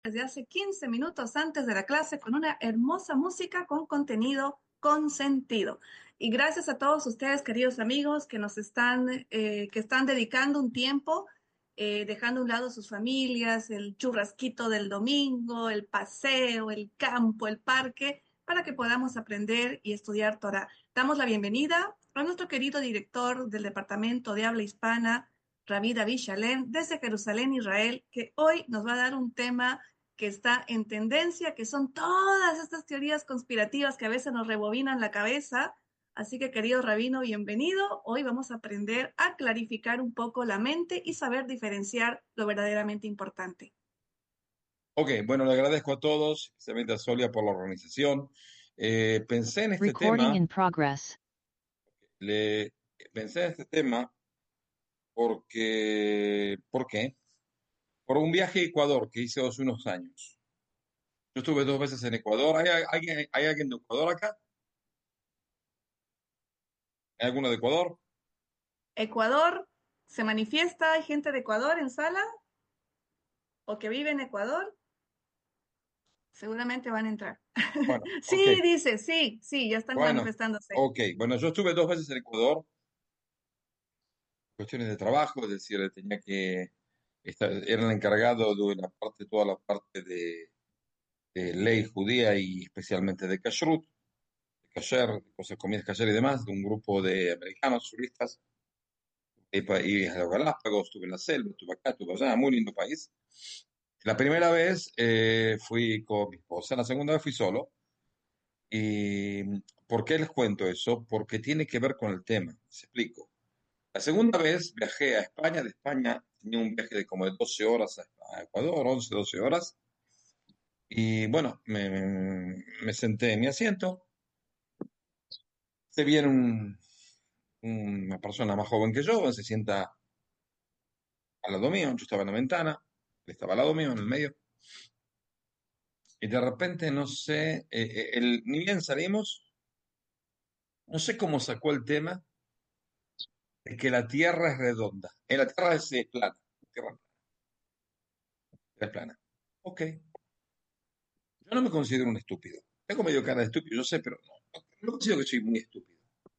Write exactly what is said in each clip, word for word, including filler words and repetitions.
desde hace quince minutos antes de la clase con una hermosa música con contenido con sentido. Y gracias a todos ustedes, queridos amigos, que nos están, eh, que están dedicando un tiempo, eh, dejando a un lado sus familias, el churrasquito del domingo, el paseo, el campo, el parque, para que podamos aprender y estudiar Torah. Damos la bienvenida a nuestro querido director del Departamento de Habla Hispana, Rabí David Shalem, desde Jerusalén, Israel, que hoy nos va a dar un tema que está en tendencia, que son todas estas teorías conspirativas que a veces nos rebobinan la cabeza. Así que, querido rabino, bienvenido. Hoy vamos a aprender a clarificar un poco la mente y saber diferenciar lo verdaderamente importante. Ok, bueno, le agradezco a todos, especialmente a Solia por la organización. Eh, pensé en este Recording tema, in progress. le pensé en este tema porque, ¿por qué? Por un viaje a Ecuador que hice hace unos años. Yo estuve dos veces en Ecuador. ¿Hay, alguien, ¿hay alguien de Ecuador acá? ¿Hay alguno de Ecuador? Ecuador, ¿se manifiesta? ¿Hay gente de Ecuador en sala o que vive en Ecuador? Seguramente van a entrar. Bueno, ok, Sí, dice, sí, sí, ya están bueno, manifestándose. ok. Bueno, yo estuve dos veces en Ecuador, cuestiones de trabajo, es decir, tenía que, estar, era el encargado de la parte, toda la parte de, de ley judía y especialmente de kashrut, de kasher, de cosas, comidas kasher y demás, de un grupo de americanos turistas. Y, pa- y a los Galápagos, estuve en la selva, estuve acá, estuve allá, muy lindo país. La primera vez eh, fui con mi esposa, la segunda vez fui solo. ¿Y por qué les cuento eso? Porque tiene que ver con el tema, les explico. La segunda vez viajé a España, de España tenía un viaje de como de doce horas a a Ecuador, once doce horas. Y bueno, me, me senté en mi asiento, se viene un- una persona más joven que yo, se sienta al lado mío, yo estaba en la ventana, él estaba al lado mío, en el medio, y de repente, no sé, eh, eh, el- ni bien salimos, no sé cómo sacó el tema de que la Tierra es redonda. En la Tierra es eh, plana, la Tierra es plana. Ok, yo no me considero un estúpido. Tengo medio cara de estúpido, yo sé, pero no, no, no considero que soy muy estúpido.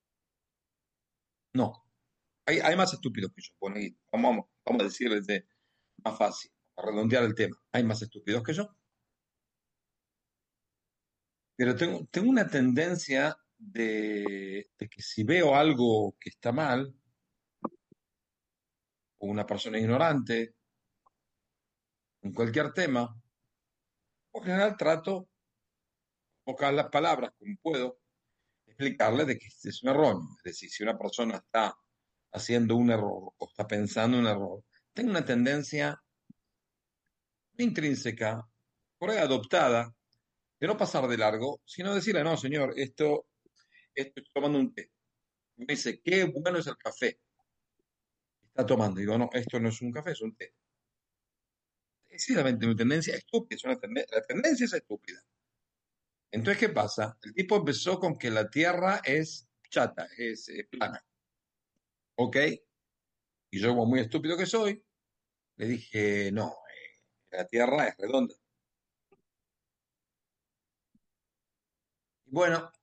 No, hay, hay más estúpidos que yo. Bueno, y vamos, vamos, vamos a decirles de más fácil, a redondear el tema. Hay más estúpidos que yo, pero tengo, tengo una tendencia de, de que si veo algo que está mal, o una persona ignorante, en cualquier tema, por general trato, buscar las palabras como puedo, explicarle de que este es un error. Es decir, si una persona está haciendo un error o está pensando un error, tengo una tendencia intrínseca, por ahí adoptada, de no pasar de largo, sino decirle, no, señor, esto, esto estoy tomando un té. Me dice, qué bueno es el café que está tomando. Digo, no, esto no es un café, es un té. Es simplemente mi tendencia estúpida, es una tende- la tendencia es estúpida. Entonces, ¿qué pasa? El tipo empezó con que la Tierra es chata, es eh, plana, ¿ok? Y yo, como muy estúpido que soy, le dije, no, eh, la Tierra es redonda. Y bueno,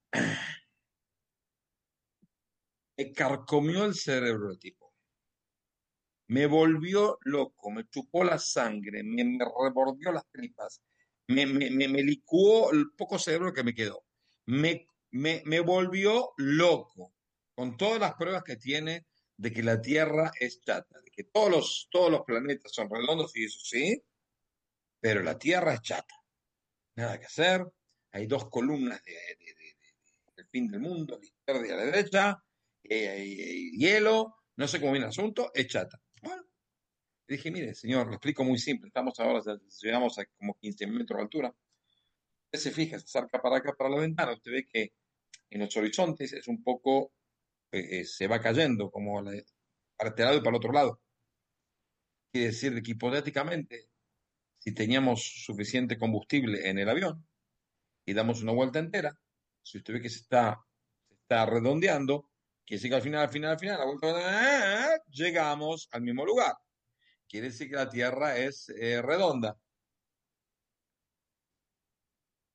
me carcomió el cerebro el tipo. Me volvió loco, me chupó la sangre, me, me rebordió las tripas, me, me, me, me licuó el poco cerebro que me quedó. Me, me, me volvió loco con todas las pruebas que tiene de que la Tierra es chata, de que todos los, todos los planetas son redondos y eso sí, pero la Tierra es chata. Nada que hacer. Hay dos columnas de, de- de- de- del fin del mundo, a la izquierda y a la derecha, eh, hay hielo, no sé cómo viene el asunto, es chata. Bueno, le dije, mire, señor, lo explico muy simple, estamos ahora, ya llegamos a como quince mil metros de altura. Usted se fija, se acerca para acá, para la ventana, usted ve que en los horizontes es un poco, eh, eh, se va cayendo, como la- para este lado y para el otro lado. Quiere decir que hipotéticamente, si teníamos suficiente combustible en el avión, y damos una vuelta entera, si usted ve que se está, se está redondeando, quiere decir que al final, al final, al final, la vuelta, ¡ah! Llegamos al mismo lugar. Quiere decir que la Tierra es eh, redonda.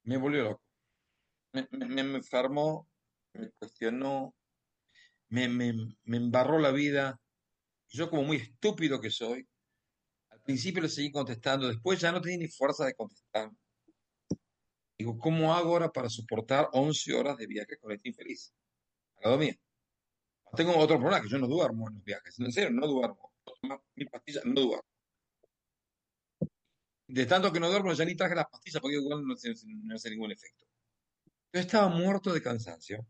Me volvió loco. Me, me, me- me enfermó, me cuestionó, me, me, me embarró la vida. Yo como muy estúpido que soy, al principio le seguí contestando, después ya no tenía ni fuerza de contestar. Digo, ¿cómo hago ahora para soportar once horas de viaje con este infeliz al lado mío? Tengo otro problema, que yo no duermo en los viajes. En serio, no duermo. Tomo mi pastilla, no duermo. De tanto que no duermo, ya ni traje las pastillas porque igual no hace, no hace ningún efecto. Yo estaba muerto de cansancio.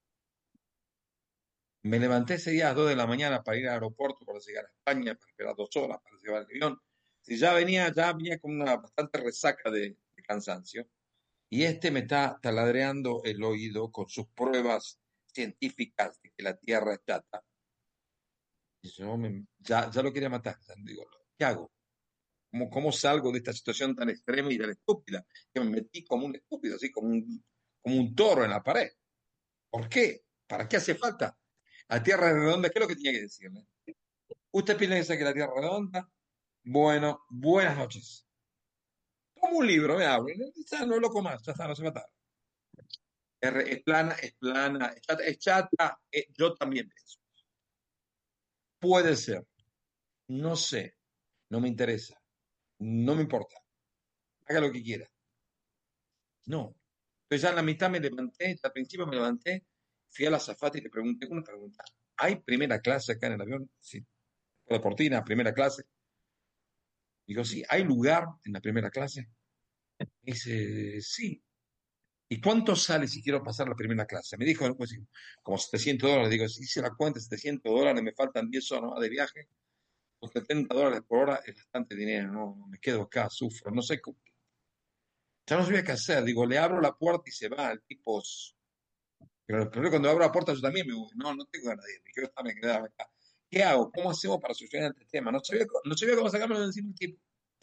Me levanté ese día a las dos de la mañana para ir al aeropuerto, para llegar a España, para esperar dos horas, para llevar el avión. Si ya venía, ya venía con una bastante resaca de, de cansancio. Y este me está taladreando el oído con sus pruebas científicas de que la Tierra es chata. Y yo me- ya, ya lo quería matar. Ya digo, ¿qué hago? ¿Cómo, cómo salgo de esta situación tan extrema y tan estúpida? Que me metí como un estúpido, así como un, como un toro en la pared. ¿Por qué? ¿Para qué hace falta? La Tierra es redonda, ¿qué es lo que tenía que decirle? ¿Usted piensa que la Tierra es redonda? Bueno, buenas noches. Como un libro, me abre. Ya no es loco más, ya está, no se mata. Es, re- es plana, es plana, es chata, es chata, eh, yo también pienso. Puede ser, no sé, no me interesa, no me importa, haga lo que quiera. No. Entonces ya en la mitad me levanté, al principio me levanté, fui a la azafata y le pregunté una pregunta. ¿Hay primera clase acá en el avión? Sí. Por Portina, primera clase. Digo, sí, ¿hay lugar en la primera clase? Me dice, sí. ¿Y cuánto sale si quiero pasar la primera clase? Me dijo, pues, como setecientos dólares. Digo, si hice la cuenta, setecientos dólares, me faltan diez horas más de viaje. Los setenta dólares por hora es bastante dinero, no, me quedo acá, sufro, no sé, cómo- ya no sabía qué hacer. Digo, le abro la puerta y se va, el tipo. Pero, pero cuando abro la puerta yo también me voy. No, no tengo ganas de irme. Quiero estar, me quedar acá. ¿Qué hago? ¿Cómo hacemos para solucionar este tema? No sabía, co- no sabía cómo sacármelo de encima el tipo.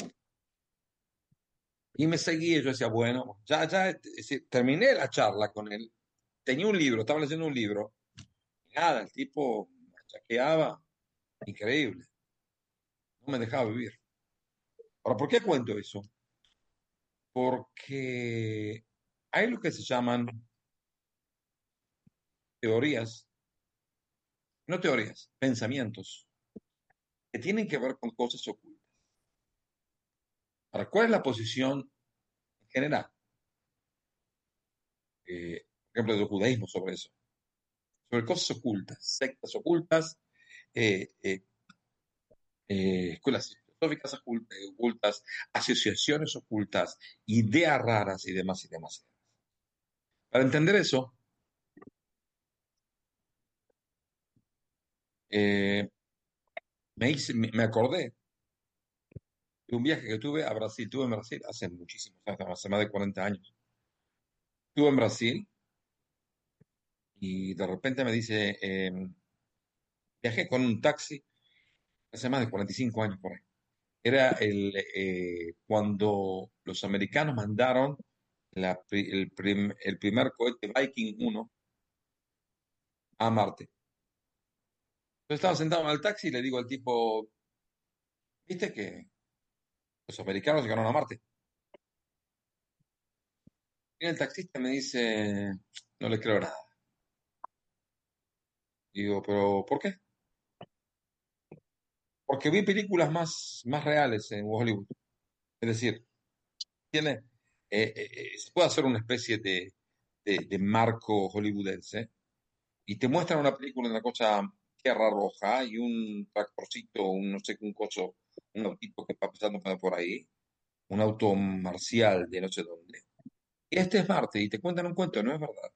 Y me seguí, y yo decía, bueno, ya, ya, es decir, terminé la charla con él. Tenía un libro, estaba leyendo un libro. Y nada, el tipo machaqueaba, increíble. No me dejaba vivir. Ahora, ¿por qué cuento eso? Porque hay lo que se llaman teorías, no teorías, pensamientos, que tienen que ver con cosas ocultas. Ahora, ¿cuál es la posición en general? Eh, por ejemplo, del judaísmo sobre eso, sobre cosas ocultas, sectas ocultas, eh, eh, eh, escuelas filosóficas ocultas, asociaciones ocultas, ideas raras y demás y demás. Para entender eso, eh, me, hice, me, me acordé de un viaje que tuve a Brasil. Tuve en Brasil hace muchísimos años, hace más de cuarenta años. Estuve en Brasil y de repente me dice, eh, viajé con un taxi hace más de cuarenta y cinco años por ahí. Era el, eh, cuando los americanos mandaron la pri- el, prim- el primer cohete Viking uno a Marte. Yo estaba sentado en el taxi y le digo al tipo, ¿viste que los americanos llegaron a Marte? Y el taxista me dice, no le creo nada. Digo, ¿pero por qué? Porque vi películas más, más reales en Hollywood. Es decir, tiene, eh, eh, eh, se puede hacer una especie de, de, de marco hollywoodense y te muestran una película de una cosa tierra roja y un tractorcito, un no sé, un coso, un autito que va pasando por ahí, un auto marcial de no sé dónde. Y este es Marte y te cuentan un cuento, no es verdad.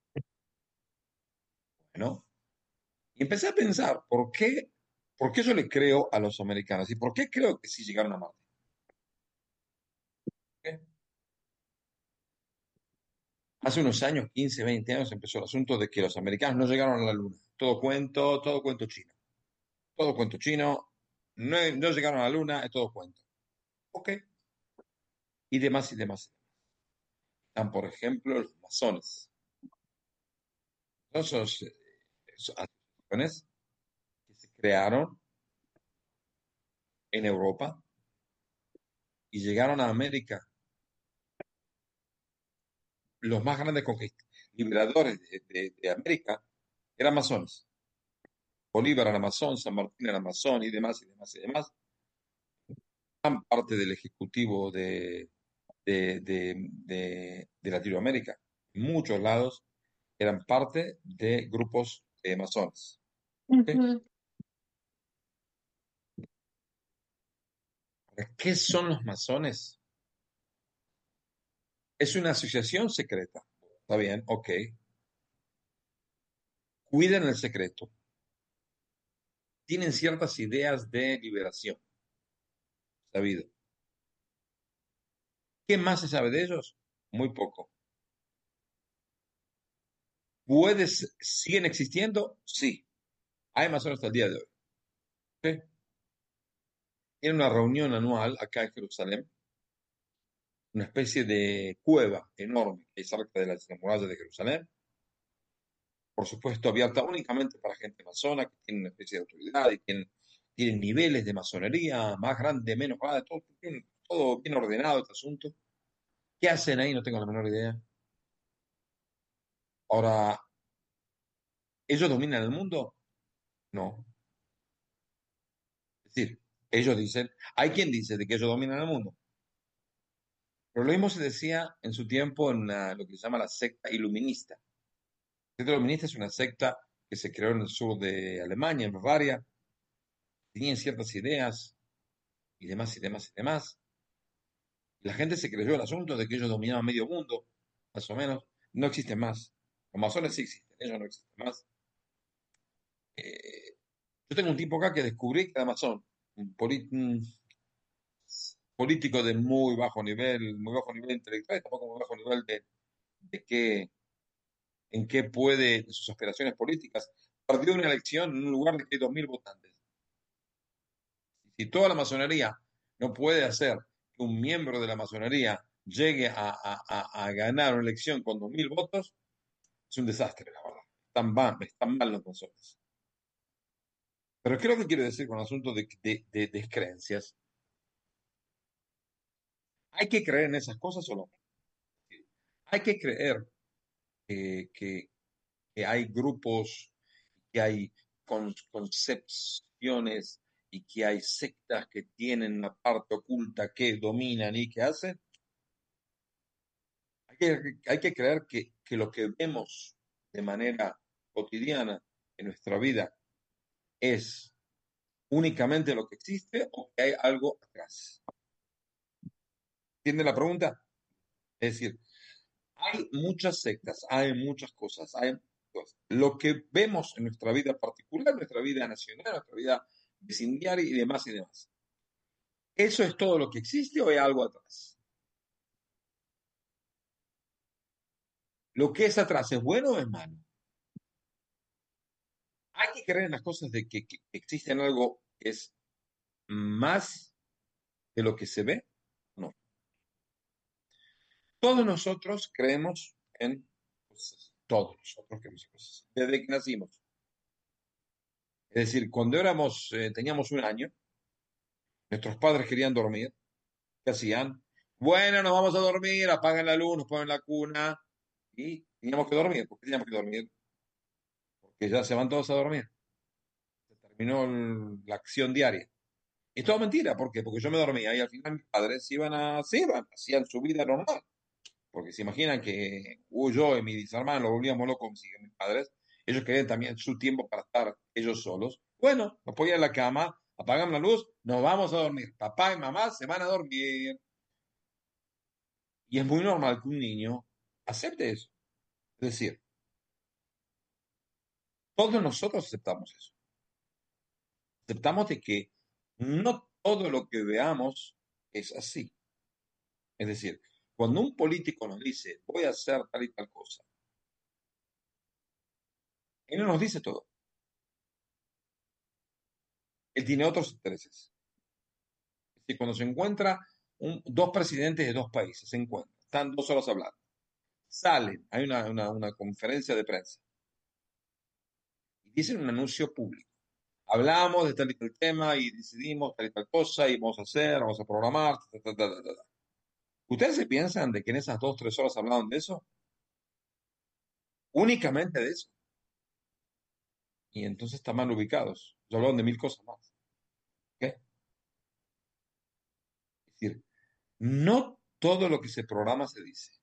Bueno, y empecé a pensar, ¿por qué, por qué yo le creo a los americanos? ¿Y por qué creo que sí llegaron a Marte? ¿Qué? Hace unos años, quince, veinte años, empezó el asunto de que los americanos no llegaron a la Luna. Todo cuento, todo cuento chino. Todo cuento chino, no, no llegaron a la Luna, es todo cuento. Ok, y demás y demás. Están, por ejemplo, los masones. Esos, eh, esos asociaciones que se crearon en Europa y llegaron a América los más grandes conquist- liberadores de, de- de América eran masones. Bolívar era masón, San Martín era masón y demás y demás y demás. Gran parte del ejecutivo de, de, de- de- de Latinoamérica, en muchos lados, eran parte de grupos de masones. ¿Ok? Ujú, Ahora, ¿qué son los masones? Es una asociación secreta. Está bien, ok. Cuidan el secreto. Tienen ciertas ideas de liberación, sabido. ¿Qué más se sabe de ellos? Muy poco. ¿Puedes, siguen existiendo? Sí. Hay masones hasta el día de hoy. ¿Ok? Tienen una reunión anual acá en Jerusalén, una especie de cueva enorme que hay cerca de las murallas de Jerusalén, por supuesto abierta únicamente para gente masona, que tiene una especie de autoridad y tienen, tienen niveles de masonería, más grande, menos grande, todo, tienen todo bien ordenado este asunto. ¿Qué hacen ahí? No tengo la menor idea. Ahora, ¿ellos dominan el mundo? No. Es decir, ellos dicen, hay quien dice de que ellos dominan el mundo, pero lo mismo se decía en su tiempo en la- lo que se llama la secta iluminista. La secta iluminista es una secta que se creó en el sur de Alemania, en Bavaria, tenían ciertas ideas y demás y demás y demás. La gente se creyó el asunto de que ellos dominaban medio mundo, más o menos. No existen más. Los masones sí existen, ellos no existen más. Eh, yo tengo un tipo acá que descubrí que era masón, un, poli- un político de muy bajo nivel, muy bajo nivel intelectual, y tampoco muy bajo nivel de, de qué, en qué puede, de sus aspiraciones políticas. Perdió una elección en un lugar de que hay dos mil votantes. Si toda la masonería no puede hacer que un miembro de la masonería llegue a, a- a- a ganar una elección con dos mil votos, es un desastre, la verdad. Están mal, están mal los masones. Pero ¿qué es lo que quiero decir con el asunto de, de, de descreencias? ¿Hay que creer en esas cosas o no? Hay que creer que, que- que hay grupos, que hay con- concepciones y que hay sectas que tienen la parte oculta que dominan y que hacen. Hay que, hay que creer que, que lo que vemos de manera cotidiana en nuestra vida es únicamente lo que existe o que hay algo atrás. ¿Entiende la pregunta? Es decir, hay muchas sectas, hay muchas cosas, hay cosas. Lo que vemos en nuestra vida particular, nuestra vida nacional, nuestra vida vecindaria y demás y demás. ¿Eso es todo lo que existe o hay algo atrás? ¿Lo que es atrás es bueno o es malo? Hay que creer en las cosas de que, que existe algo que es más de lo que se ve. No. Todos nosotros creemos en cosas. Todos nosotros creemos en cosas. Desde que nacimos. Es decir, cuando éramos, eh, teníamos un año, nuestros padres querían dormir. ¿Qué hacían? Bueno, nos vamos a dormir, apagan la luz, nos ponen la cuna y teníamos que dormir. ¿Por qué teníamos que dormir? Porque ya se van todos a dormir. Se terminó el- la acción diaria. Y es todo mentira. ¿Por qué? Porque yo me dormía y al final mis padres iban a, se iban, hacían su vida normal. Porque se imaginan que uh, yo y mis hermanos lo volvíamos locos con mis padres. Ellos querían también su tiempo para estar ellos solos. Bueno, nos ponían en la cama, apagan la luz, nos vamos a dormir. Papá y mamá se van a dormir. Y es muy normal que un niño acepte eso. Es decir, todos nosotros aceptamos eso. Aceptamos de que no todo lo que veamos es así. Es decir, cuando un político nos dice, voy a hacer tal y tal cosa, él no nos dice todo. Él tiene otros intereses. Es decir, cuando se encuentra un- dos presidentes de dos países, se encuentran, están dos horas hablando, salen, hay una, una, una conferencia de prensa y dicen un anuncio público. Hablamos de tal y tal tema y decidimos tal y tal cosa y vamos a hacer, vamos a programar. Ta, ta, ta, ta, ta. ¿Ustedes se piensan de que en esas dos, tres horas hablaron de eso? únicamente de eso. Y entonces están mal ubicados. Yo hablaban de mil cosas más. ¿Ok? Es decir, no todo lo que se programa se dice.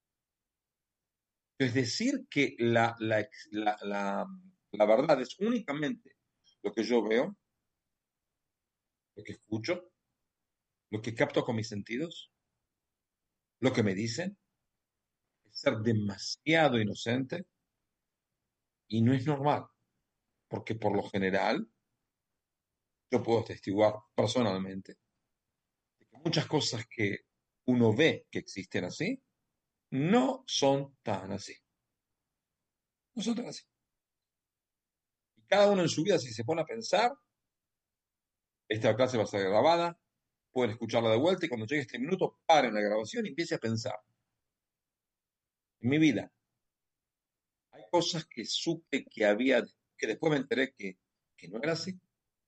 Es decir, que la, la, la, la, la verdad es únicamente lo que yo veo, lo que escucho, lo que capto con mis sentidos, lo que me dicen, es ser demasiado inocente y no es normal, porque por lo general yo puedo testiguar personalmente de que muchas cosas que uno ve que existen así, no son tan así. No son tan así. Y cada uno en su vida, si se pone a pensar, esta clase va a ser grabada, pueden escucharla de vuelta y cuando llegue este minuto, paren la grabación y empiece a pensar. En mi vida, hay cosas que supe que había, que después me enteré que, que no era así.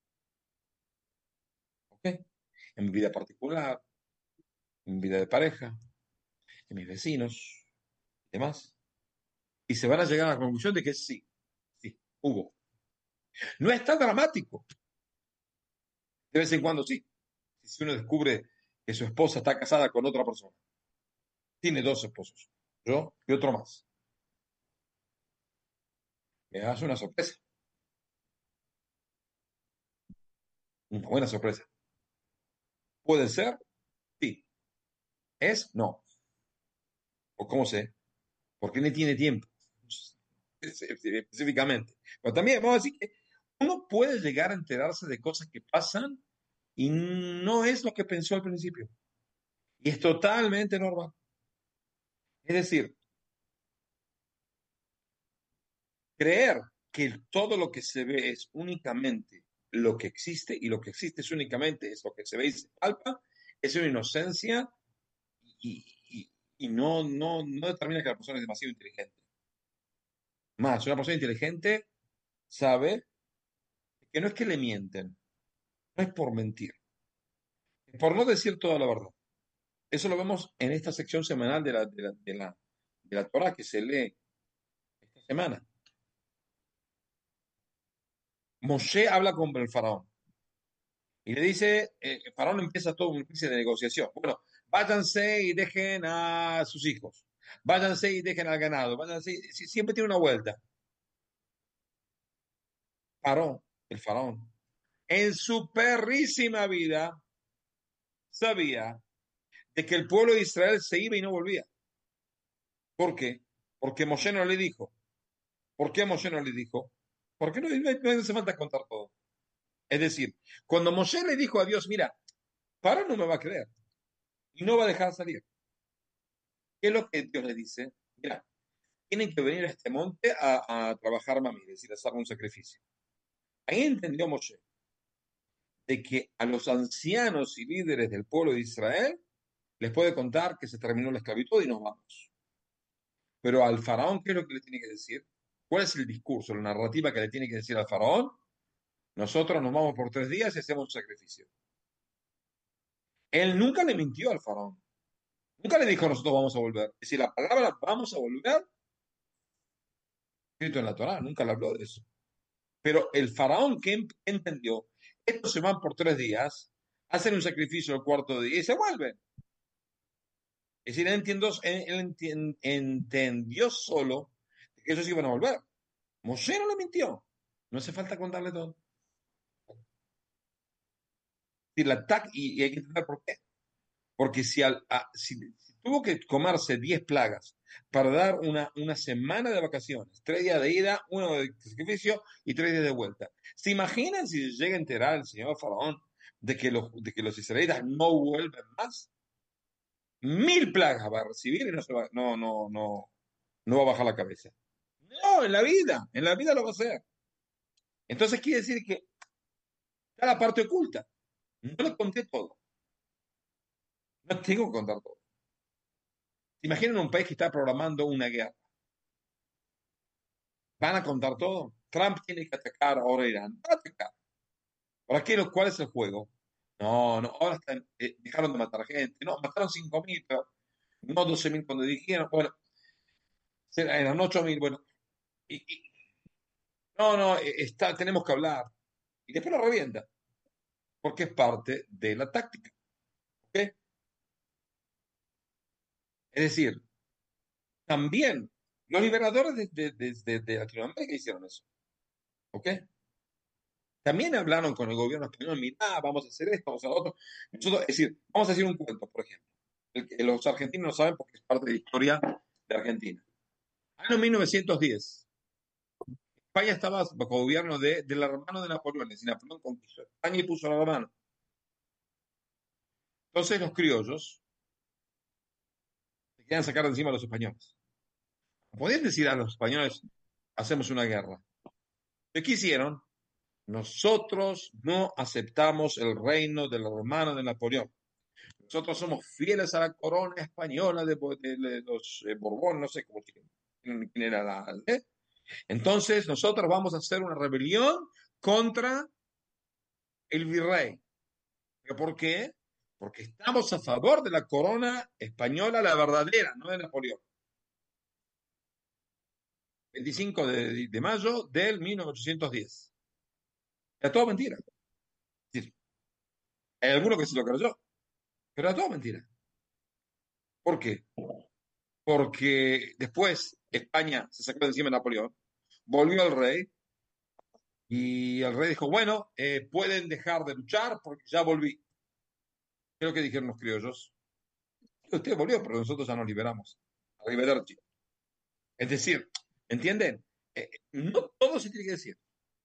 ¿Ok? En mi vida particular, en mi vida de pareja, en mis vecinos, y demás. Y se van a llegar a la conclusión de que sí, sí, hubo. No es tan dramático. De vez en cuando sí. Si uno descubre que su esposa está casada con otra persona, tiene dos esposos, yo y otro más, me hace una sorpresa, una buena sorpresa. Puede ser, sí. Es, no. ¿O cómo sé? Porque no tiene tiempo, específicamente. Pero también vamos a decir que uno puede llegar a enterarse de cosas que pasan y no es lo que pensó al principio. Y es totalmente normal. Es decir, creer que todo lo que se ve es únicamente lo que existe y lo que existe es únicamente es lo que se ve y se palpa, es una inocencia y, y, y no, no, no determina que la persona es demasiado inteligente. Más, una persona inteligente sabe que no es que le mienten, no es por mentir, es por no decir toda la verdad. Eso lo vemos en esta sección semanal de la, de la, de la, de la Torah que se lee esta semana. Moshe habla con el faraón y le dice, eh, el faraón empieza todo una especie de negociación. Bueno, váyanse y dejen a sus hijos, váyanse y dejen al ganado, váyanse, y- siempre tiene una vuelta. Faraón, el faraón, en su perrísima vida sabía de que el pueblo de Israel se iba y no volvía. ¿Por qué? Porque Moshe no le dijo. ¿Por qué Moshe no le dijo? Porque no, no, no hace falta contar todo. Es decir, cuando Moshe le dijo a Dios, mira, Faraón no me va a creer y no va a dejar salir. ¿Qué es lo que Dios le dice? Mira, tienen que venir a este monte a, a trabajar mami, es decir, a hacer un sacrificio. Ahí entendió Moshe de que a los ancianos y líderes del pueblo de Israel les puede contar que se terminó la esclavitud y nos vamos. Pero al faraón, ¿qué es lo que le tiene que decir? ¿Cuál es el discurso, la narrativa que le tiene que decir al faraón? Nosotros nos vamos por tres días y hacemos un sacrificio. Él nunca le mintió al faraón. Nunca le dijo nosotros vamos a volver. Es decir, la palabra vamos a volver, escrito en la Torá, nunca le habló de eso. Pero el faraón que entendió, estos se van por tres días, hacen un sacrificio el cuarto día y se vuelven. Es decir, él, entiendo, él, él entendió solo que ellos iban a volver. Moshe no le mintió. No hace falta contarle todo. Y, la tac, y, y hay que entender por qué. Porque si, al, a, si, si tuvo que comerse diez plagas para dar una, una semana de vacaciones, tres días de ida, uno de sacrificio y tres días de vuelta. ¿Se imaginan si llega a enterar el señor Faraón de que los, de que los israelitas no vuelven más? Mil plagas va a recibir y no, se va, no, no, no, no va a bajar la cabeza. No, en la vida, en la vida lo va a hacer. Entonces quiere decir que está la parte oculta. No le conté todo. No tengo que contar todo. ¿Se imaginan un país que está programando una guerra? ¿Van a contar todo? Trump tiene que atacar ahora Irán. Va a atacar. ¿Para qué? ¿Cuál es el juego? No, no, ahora están, eh, dejaron de matar gente. No, mataron cinco mil, pero no doce mil cuando dijeron, bueno, eran ocho mil. Bueno, Y, y, no, no, eh, está, tenemos que hablar. Y después lo revienta, porque es parte de la táctica. ¿Ok? Es decir, también los liberadores de, de, de, de, de Latinoamérica hicieron eso. ¿Ok? También hablaron con el gobierno español, mira, vamos a hacer esto, vamos a hacer lo otro. Nosotros, es decir, vamos a decir un cuento, por ejemplo. El que los argentinos no saben porque es parte de la historia de Argentina. Año mil novecientos diez. España estaba bajo gobierno de, del hermano de Napoleón. Es decir, Napoleón conquistó España y puso la mano. Entonces los criollos se querían sacar de encima a los españoles. Podían decir a los españoles, hacemos una guerra. ¿Qué quisieron? Nosotros no aceptamos el reino del hermano de Napoleón. Nosotros somos fieles a la corona española de, de, de los eh, Borbón, no sé cómo quién, quién era la... ¿eh? Entonces nosotros vamos a hacer una rebelión contra el virrey. ¿Por qué? Porque estamos a favor de la corona española, la verdadera, no de Napoleón. veinticinco de, de mayo del mil ochocientos diez. Era todo mentira. Es decir, hay alguno que se lo creyó, pero era todo mentira. ¿Por qué? Porque después España se sacó de encima de Napoleón, volvió el rey y el rey dijo, bueno, eh, pueden dejar de luchar porque ya volví. ¿Qué es lo que dijeron los criollos? Usted volvió, pero nosotros ya nos liberamos. Arrivederci. Es decir, ¿entienden? Eh, no todo se tiene que decir.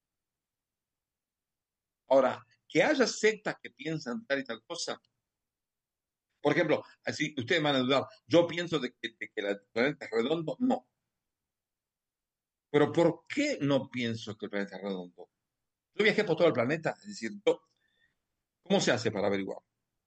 Ahora, que haya sectas que piensan tal y tal cosa. Por ejemplo, así ustedes van a dudar, yo pienso de que, de que el planeta es redondo, no. Pero ¿por qué no pienso que el planeta es redondo? Yo viajé por todo el planeta, es decir, yo, ¿cómo se hace para averiguar?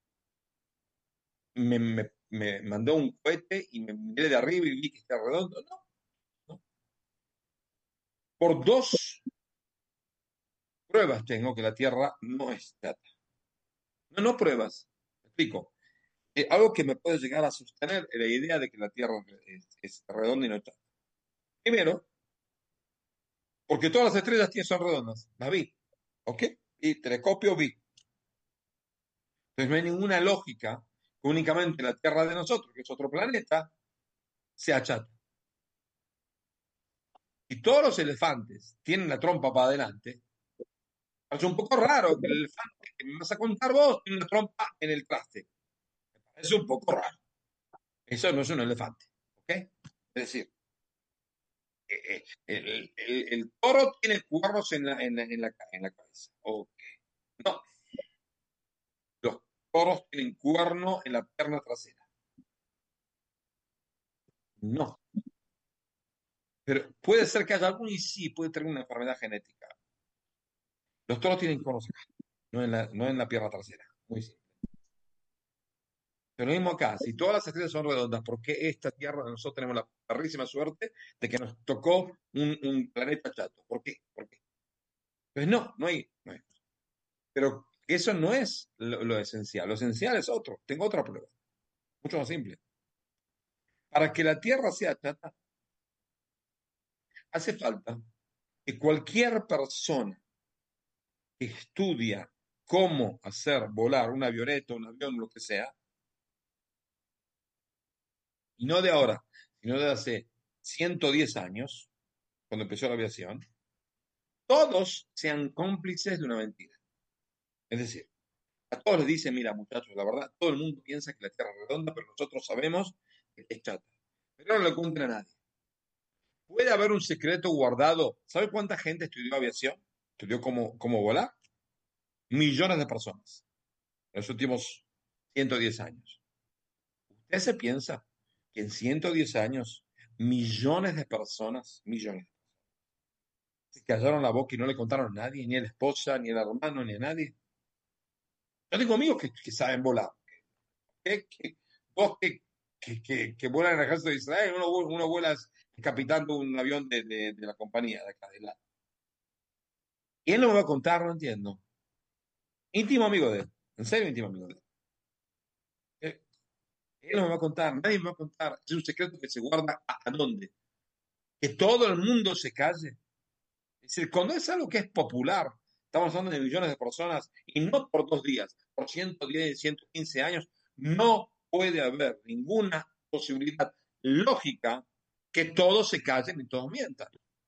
Me, me, me mandó un cohete y me miré de arriba y vi que está redondo. No, no. Por dos pruebas tengo que la Tierra no es plata. No, no pruebas. Me explico. Eh, algo que me puede llegar a sostener la idea de que la Tierra es, es redonda y no es plata. Primero, porque todas las estrellas son redondas. Las vi. ¿Ok? Y telescopio vi. Entonces no hay ninguna lógica que únicamente la Tierra de nosotros, que es otro planeta, sea chata. Y todos los elefantes tienen la trompa para adelante. Es un poco raro que el elefante que me vas a contar vos tiene una trompa en el traste. Es un poco raro. Eso no es un elefante. ¿Ok? Es decir, eh, eh, el, el, el, toro tiene cuernos en la, en la, en la, en la cabeza. Ok. No, los toros tienen cuerno en la pierna trasera. No. Pero puede ser que haya algún y sí, puede tener una enfermedad genética. Los toros tienen cuernos acá, no en la, no en la pierna trasera. Muy simple. Pero lo mismo acá, si todas las estrellas son redondas, ¿por qué esta Tierra, nosotros tenemos la perrísima suerte de que nos tocó un, un planeta chato? ¿Por qué? ¿Por qué? Pues no, no hay, no hay. Pero eso no es lo, lo esencial. Lo esencial es otro. Tengo otra prueba, mucho más simple. Para que la Tierra sea chata, hace falta que cualquier persona que estudia cómo hacer volar una avioneta, un avión, lo que sea, y no de ahora, sino de hace ciento diez años, cuando empezó la aviación, todos sean cómplices de una mentira. Es decir, a todos les dicen, mira muchachos, la verdad, todo el mundo piensa que la Tierra es redonda, pero nosotros sabemos que es chata. Pero no le cuenten a nadie. Puede haber un secreto guardado. ¿Sabe cuánta gente estudió aviación? Estudió cómo, cómo volar. Millones de personas en los últimos ciento diez años. ¿Usted se piensa que en ciento diez años millones de personas, millones, se callaron la boca y no le contaron a nadie, ni a la esposa, ni al hermano, ni a nadie? Yo tengo amigos que, que saben volar. Que, que, vos que, que, que, que vuelan en el ejército de Israel, uno, uno vuela capitán de un avión de, de, de la compañía de acá de la. Y él no me va a contar, no entiendo. Íntimo amigo de él, en serio íntimo amigo de él. Él, él no me va a contar, nadie me va a contar. Es un secreto que se guarda a, a dónde. que todo el mundo se calle. Es decir, cuando es algo que es popular, estamos hablando de millones de personas y no por dos días, por ciento diez, ciento quince años, no puede haber ninguna posibilidad lógica que todos se callen y todos mientan.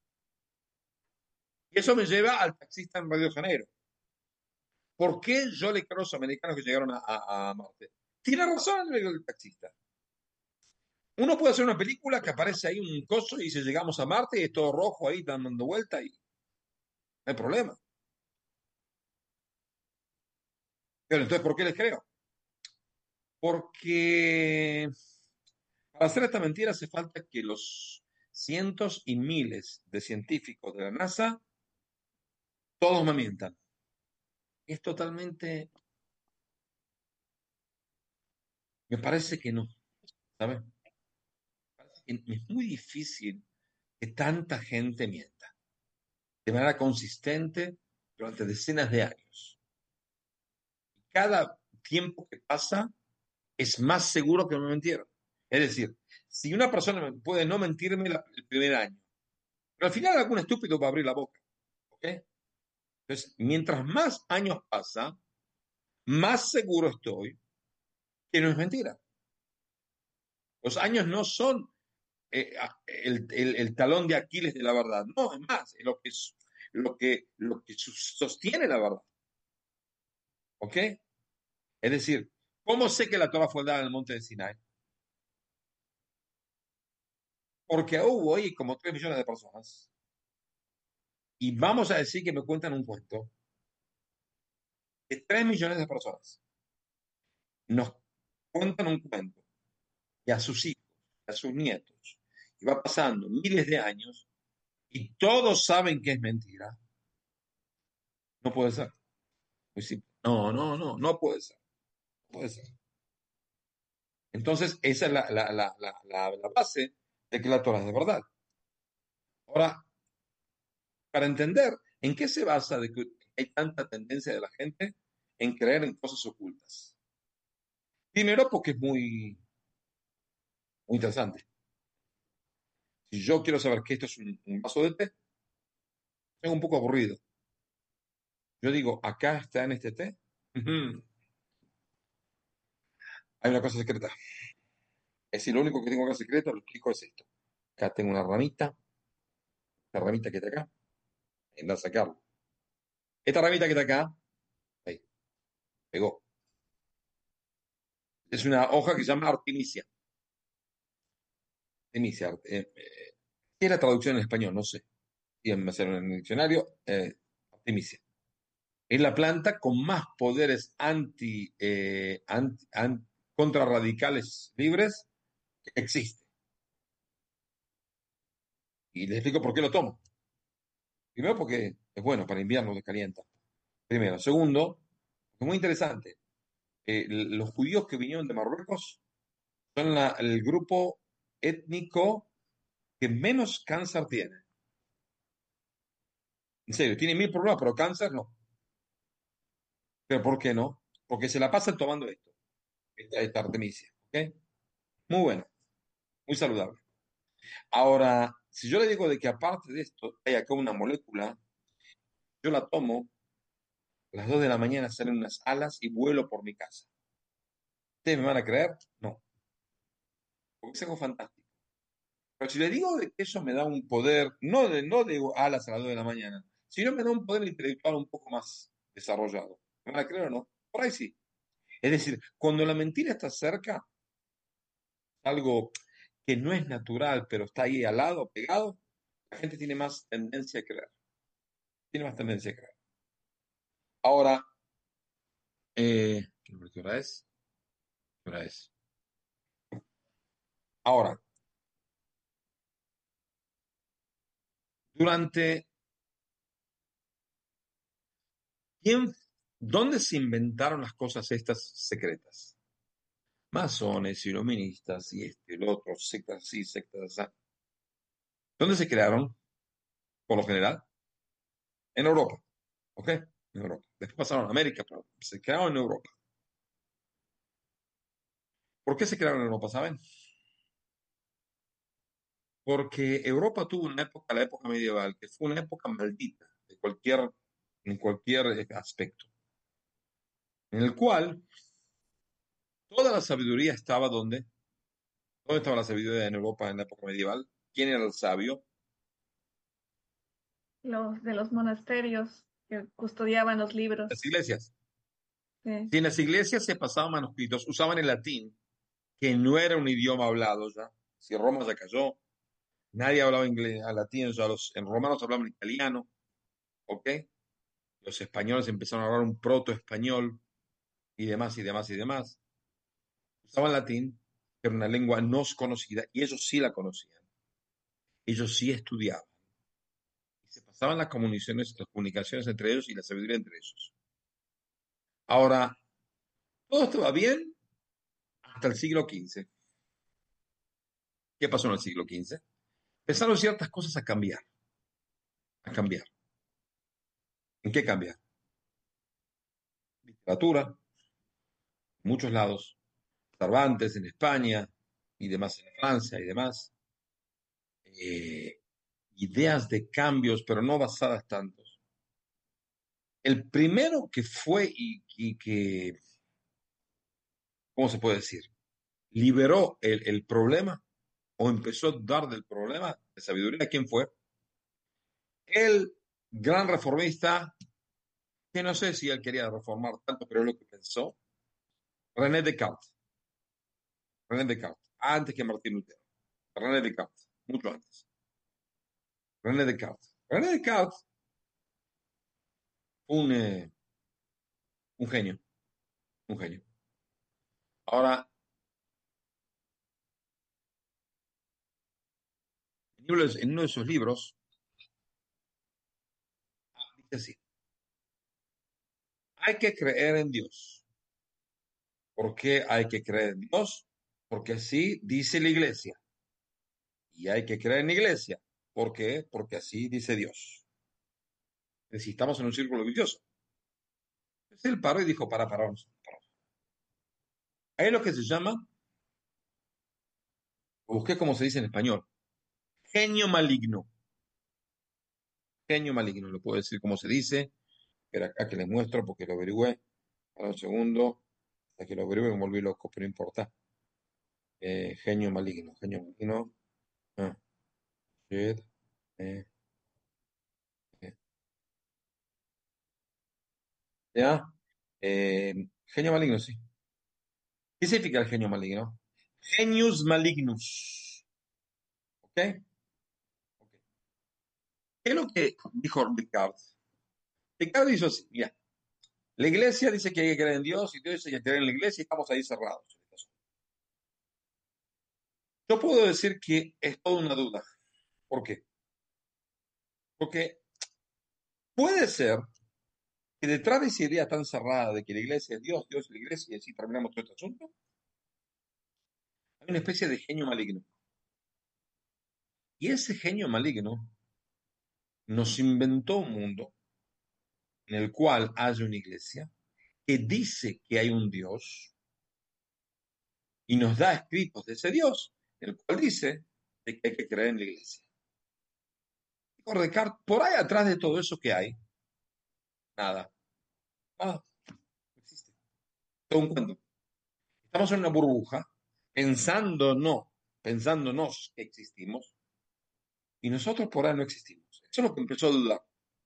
Y eso me lleva al taxista en Río de Janeiro. ¿Por qué yo le creo a los americanos que llegaron a, a, a Marte? Tiene razón el taxista. Uno puede hacer una película que aparece ahí un coso y dice llegamos a Marte y es todo rojo ahí dando vuelta y no hay problema. Pero entonces, ¿por qué les creo? Porque para hacer esta mentira hace falta que los cientos y miles de científicos de la NASA todos me mientan. Es totalmente, me parece que no, ¿sabes? Es muy difícil que tanta gente mienta de manera consistente durante decenas de años. Cada tiempo que pasa es más seguro que me mintieron. Es decir, si una persona puede no mentirme la- el primer año, pero al final algún estúpido va a abrir la boca. ¿Ok? Entonces, mientras más años pasa, más seguro estoy que no es mentira. Los años no son eh, el, el- el talón de Aquiles de la verdad. No, es más, es lo que, es- lo que, lo que sostiene la verdad. ¿Ok? Es decir, ¿cómo sé que la Torah fue dada en el monte de Sinai? Porque hubo ahí como tres millones de personas. Y vamos a decir que me cuentan un cuento de tres millones de personas. Nos cuentan un cuento y a sus hijos, a sus nietos. Y va pasando miles de años y todos saben que es mentira. No puede ser. Muy simple. No, no, no, no puede ser. No puede ser. Entonces, esa es la, la, la, la, la, la base de que la Torah es de verdad. Ahora, para entender en qué se basa de que hay tanta tendencia de la gente en creer en cosas ocultas. Primero, porque es muy, muy interesante. Si yo quiero saber que esto es un, un vaso de té, es un poco aburrido. Yo digo, acá está en este té. Ujú. Hay una cosa secreta. Es decir, lo único que tengo acá secreto, lo explico, es esto. Acá tengo una ramita, la ramita que está acá, anda a sacarlo. Esta ramita que está acá, ahí, pegó. Es una hoja que se llama artemisia. Artemisia. Eh, eh, ¿qué es la traducción en español? No sé. Bien, me hacer en el diccionario. Eh, artemisia. Es la planta con más poderes anti, eh, anti, anti contra radicales libres que existe. Y les explico por qué lo tomo. Primero porque es bueno para invierno, descalienta. Primero. Segundo, es muy interesante. Eh, los judíos que vinieron de Marruecos son la- el grupo étnico que menos cáncer tiene. En serio, tiene mil problemas, pero cáncer no. ¿Pero por qué no? Porque se la pasan tomando esto, esta, esta artemisia. ¿Ok? Muy bueno, muy saludable. Ahora, si yo le digo de que aparte de esto hay acá una molécula, yo la tomo, a las dos de la mañana salen unas alas y vuelo por mi casa. ¿Ustedes me van a creer? No, porque es algo fantástico. Pero si le digo de que eso me da un poder, no de, no de alas a las dos de la mañana, sino me da un poder intelectual un poco más desarrollado. ¿Me van a creer o no? Por ahí sí. Es decir, cuando la mentira está cerca, algo que no es natural, pero está ahí al lado, pegado, la gente tiene más tendencia a creer. Tiene más tendencia a creer. Ahora, eh, ¿qué hora es? ¿Qué hora es? Ahora, durante, ¿quién, dónde se inventaron las cosas estas secretas? Masones, iluministas, y este, el otro, sectas así, sectas así. ¿Dónde se crearon, por lo general? En Europa, ¿ok? En Europa. Después pasaron a América, pero se crearon en Europa. ¿Por qué se crearon en Europa, saben? porque Europa tuvo una época, la época medieval, que fue una época maldita de cualquier, en cualquier eh, aspecto, en el cual toda la sabiduría estaba donde, ¿dónde estaba la sabiduría en Europa en la época medieval? ¿Quién era el sabio? Los de los monasterios que custodiaban los Las libros. iglesias. Sí. Si en las iglesias se pasaban manuscritos, usaban el latín, que no era un idioma hablado ya. Si Roma se cayó, nadie hablaba inglés, a latín, ya los en romanos hablaban italiano, ¿ok? Los españoles empezaron a hablar un proto-español y demás y demás y demás. Usaban latín, que era una lengua no conocida, y ellos sí la conocían. Ellos sí estudiaban. Y se pasaban las comunicaciones, las comunicaciones entre ellos y la sabiduría entre ellos. Ahora, todo esto va bien hasta el siglo quince. ¿Qué pasó en el siglo quince? Empezaron ciertas cosas a cambiar, a cambiar. ¿En qué cambiar? Literatura, muchos lados, Cervantes en España y demás en Francia y demás. Eh, ideas de cambios, pero no basadas tantos. El primero que fue y, y que, ¿cómo se puede decir? Liberó el, el problema o empezó a dar del problema de sabiduría, ¿quién fue? El gran reformista, que no sé si él quería reformar tanto, pero es lo que pensó, René Descartes. René Descartes, antes que Martín Lutero. René Descartes, mucho antes. René Descartes. René Descartes fue un, eh, un genio, un genio. Ahora, en uno de en uno de sus libros, dice así, hay que creer en Dios. ¿Por qué hay que creer en Dios? Porque así dice la iglesia. Y hay que creer en la iglesia. ¿Por qué? Porque así dice Dios. Es decir, estamos en un círculo vicioso. Entonces él paró y dijo, para, para, vamos, para. Hay lo que se llama, busqué como se dice en español, genio maligno. Genio maligno, lo puedo decir como se dice, pero acá que les muestro porque lo averigüé. Para un segundo, hasta que lo averigüé me volví loco, pero no importa. Eh, genio maligno, genio maligno. Ah, shit, eh, eh, ¿ya? Eh, genio maligno, sí. ¿Qué significa el genio maligno? Genius malignus. ¿Ok? Ok. ¿Qué es lo que dijo Descartes? Descartes dijo así, mira, la iglesia dice que hay que creer en Dios y Dios dice que hay que creer en la iglesia y estamos ahí cerrados. Yo puedo decir que es toda una duda. ¿Por qué? Porque puede ser que detrás de esa idea tan cerrada de que la iglesia es Dios, Dios es la iglesia y así terminamos todo este asunto, hay una especie de genio maligno. Y ese genio maligno nos inventó un mundo en el cual hay una iglesia que dice que hay un Dios y nos da escritos de ese Dios, el cual dice de que hay que creer en la iglesia. Por Descartes, por ahí atrás de todo eso que hay, nada, nada, no existe. Todo un cuento. Estamos en una burbuja, pensando no, pensándonos que existimos, y nosotros por ahí no existimos. Eso es lo que empezó a dudar.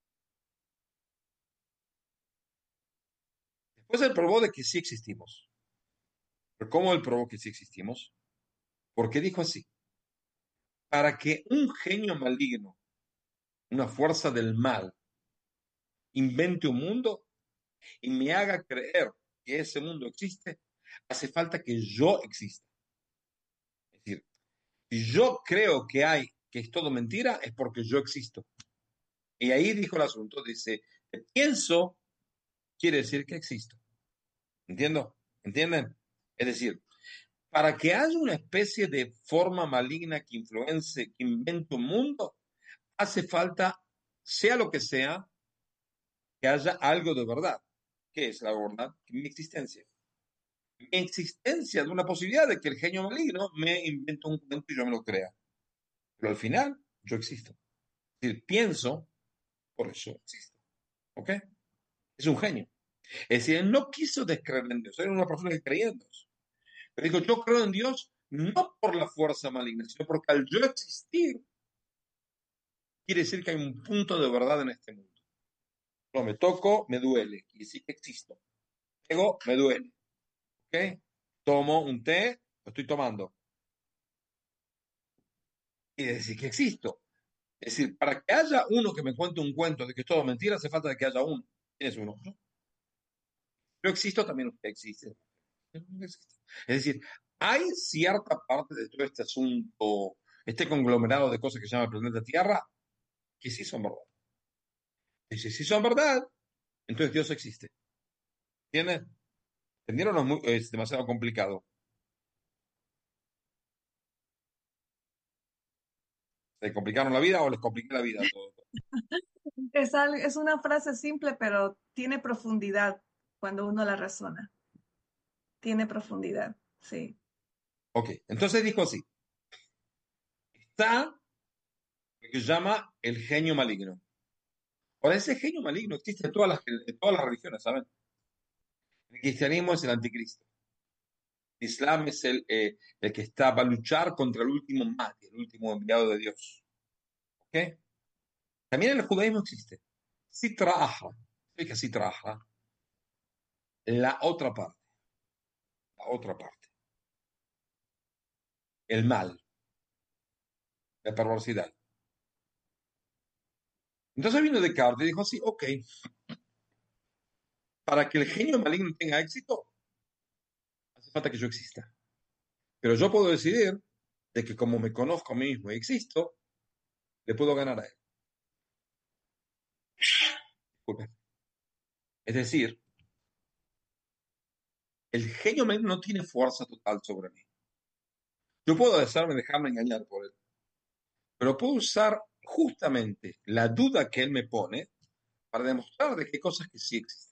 Después él probó de que sí existimos. ¿Pero cómo él probó que sí existimos? Porque dijo así, para que un genio maligno, una fuerza del mal, invente un mundo y me haga creer que ese mundo existe, hace falta que yo exista. Es decir, si yo creo que hay, que es todo mentira, es porque yo existo. Y ahí dijo el asunto, dice, pienso quiere decir que existo. ¿Entiendo? ¿Entienden? Es decir, para que haya una especie de forma maligna que influencie, que invente un mundo, hace falta, sea lo que sea, que haya algo de verdad. ¿Qué es la verdad? Mi existencia. Mi existencia de una posibilidad de que el genio maligno me invente un cuento y yo me lo crea. pero al final yo existo. Es decir, pienso, por eso existo. ¿Ok? Es un genio. Es decir, él no quiso descreer en Dios, era una persona que creía en Dios. Pero dijo, yo creo en Dios no por la fuerza maligna, sino porque al yo existir, quiere decir que hay un punto de verdad en este mundo. No me toco, me duele, quiere decir que existo. Ego, me duele. ¿Ok? Tomo un té, lo estoy tomando, quiere decir que existo. Es decir, para que haya uno que me cuente un cuento de que es todo mentira, hace falta de que haya uno. ¿Quién es uno? Yo existo, también usted existe. Es decir, hay cierta parte de todo este asunto, este conglomerado de cosas que se llama el planeta Tierra, que sí son verdad. Y si sí son verdad, entonces Dios existe. ¿Entiendes? ¿Entendieron? Es, muy- es demasiado complicado. ¿Se complicaron la vida o les compliqué la vida a todos? Es, al- es una frase simple, pero tiene profundidad cuando uno la razona. Tiene profundidad, sí. Ok, entonces dijo así, está lo que se llama el genio maligno. Ahora, ese genio maligno existe en todas las, en todas las religiones, ¿saben? El cristianismo es el anticristo. El Islam es el, eh, el que está, va a luchar contra el último Mahdi, el último enviado de Dios. ¿Ok? También en el judaísmo existe. Sitra Ahra. ¿Qué es Sitra Ahra? La otra parte. La otra parte. El mal. La perversidad. Entonces vino Descartes y dijo así, ok, para que el genio maligno tenga éxito, hace falta que yo exista. Pero yo puedo decidir de que como me conozco a mí mismo y existo, le puedo ganar a él. Disculpe. Es decir, el genio maligno no tiene fuerza total sobre mí. Yo puedo dejarme, dejarme engañar por él, pero puedo usar justamente la duda que él me pone para demostrar de qué cosas que sí existen.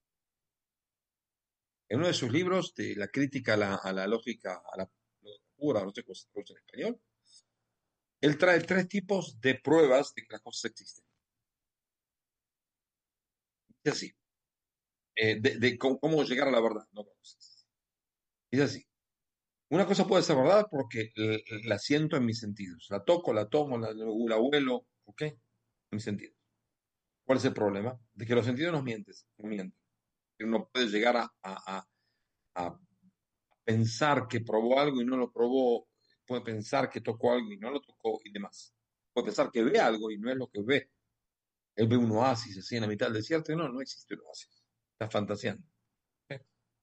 En uno de sus libros de la crítica a la, a la lógica, a la lógica pura, no sé cómo se traduce en español, él trae tres tipos de pruebas de que las cosas existen. Es así, eh, de, de cómo, cómo llegar a la verdad, no cosas. Es así. Una cosa puede ser verdad porque l- la siento en mis sentidos. La toco, la tomo, la, la huelo, ¿ok? En mis sentidos. ¿Cuál es el problema? De que los sentidos nos mienten, no mienten. Que uno puede llegar a, a, a, a pensar que probó algo y no lo probó, puede pensar que tocó algo y no lo tocó y demás. Puede pensar que ve algo y no es lo que ve. Él ve un oasis así en la mitad del desierto y no, no existe un oasis. Está fantaseando. ¿Ok?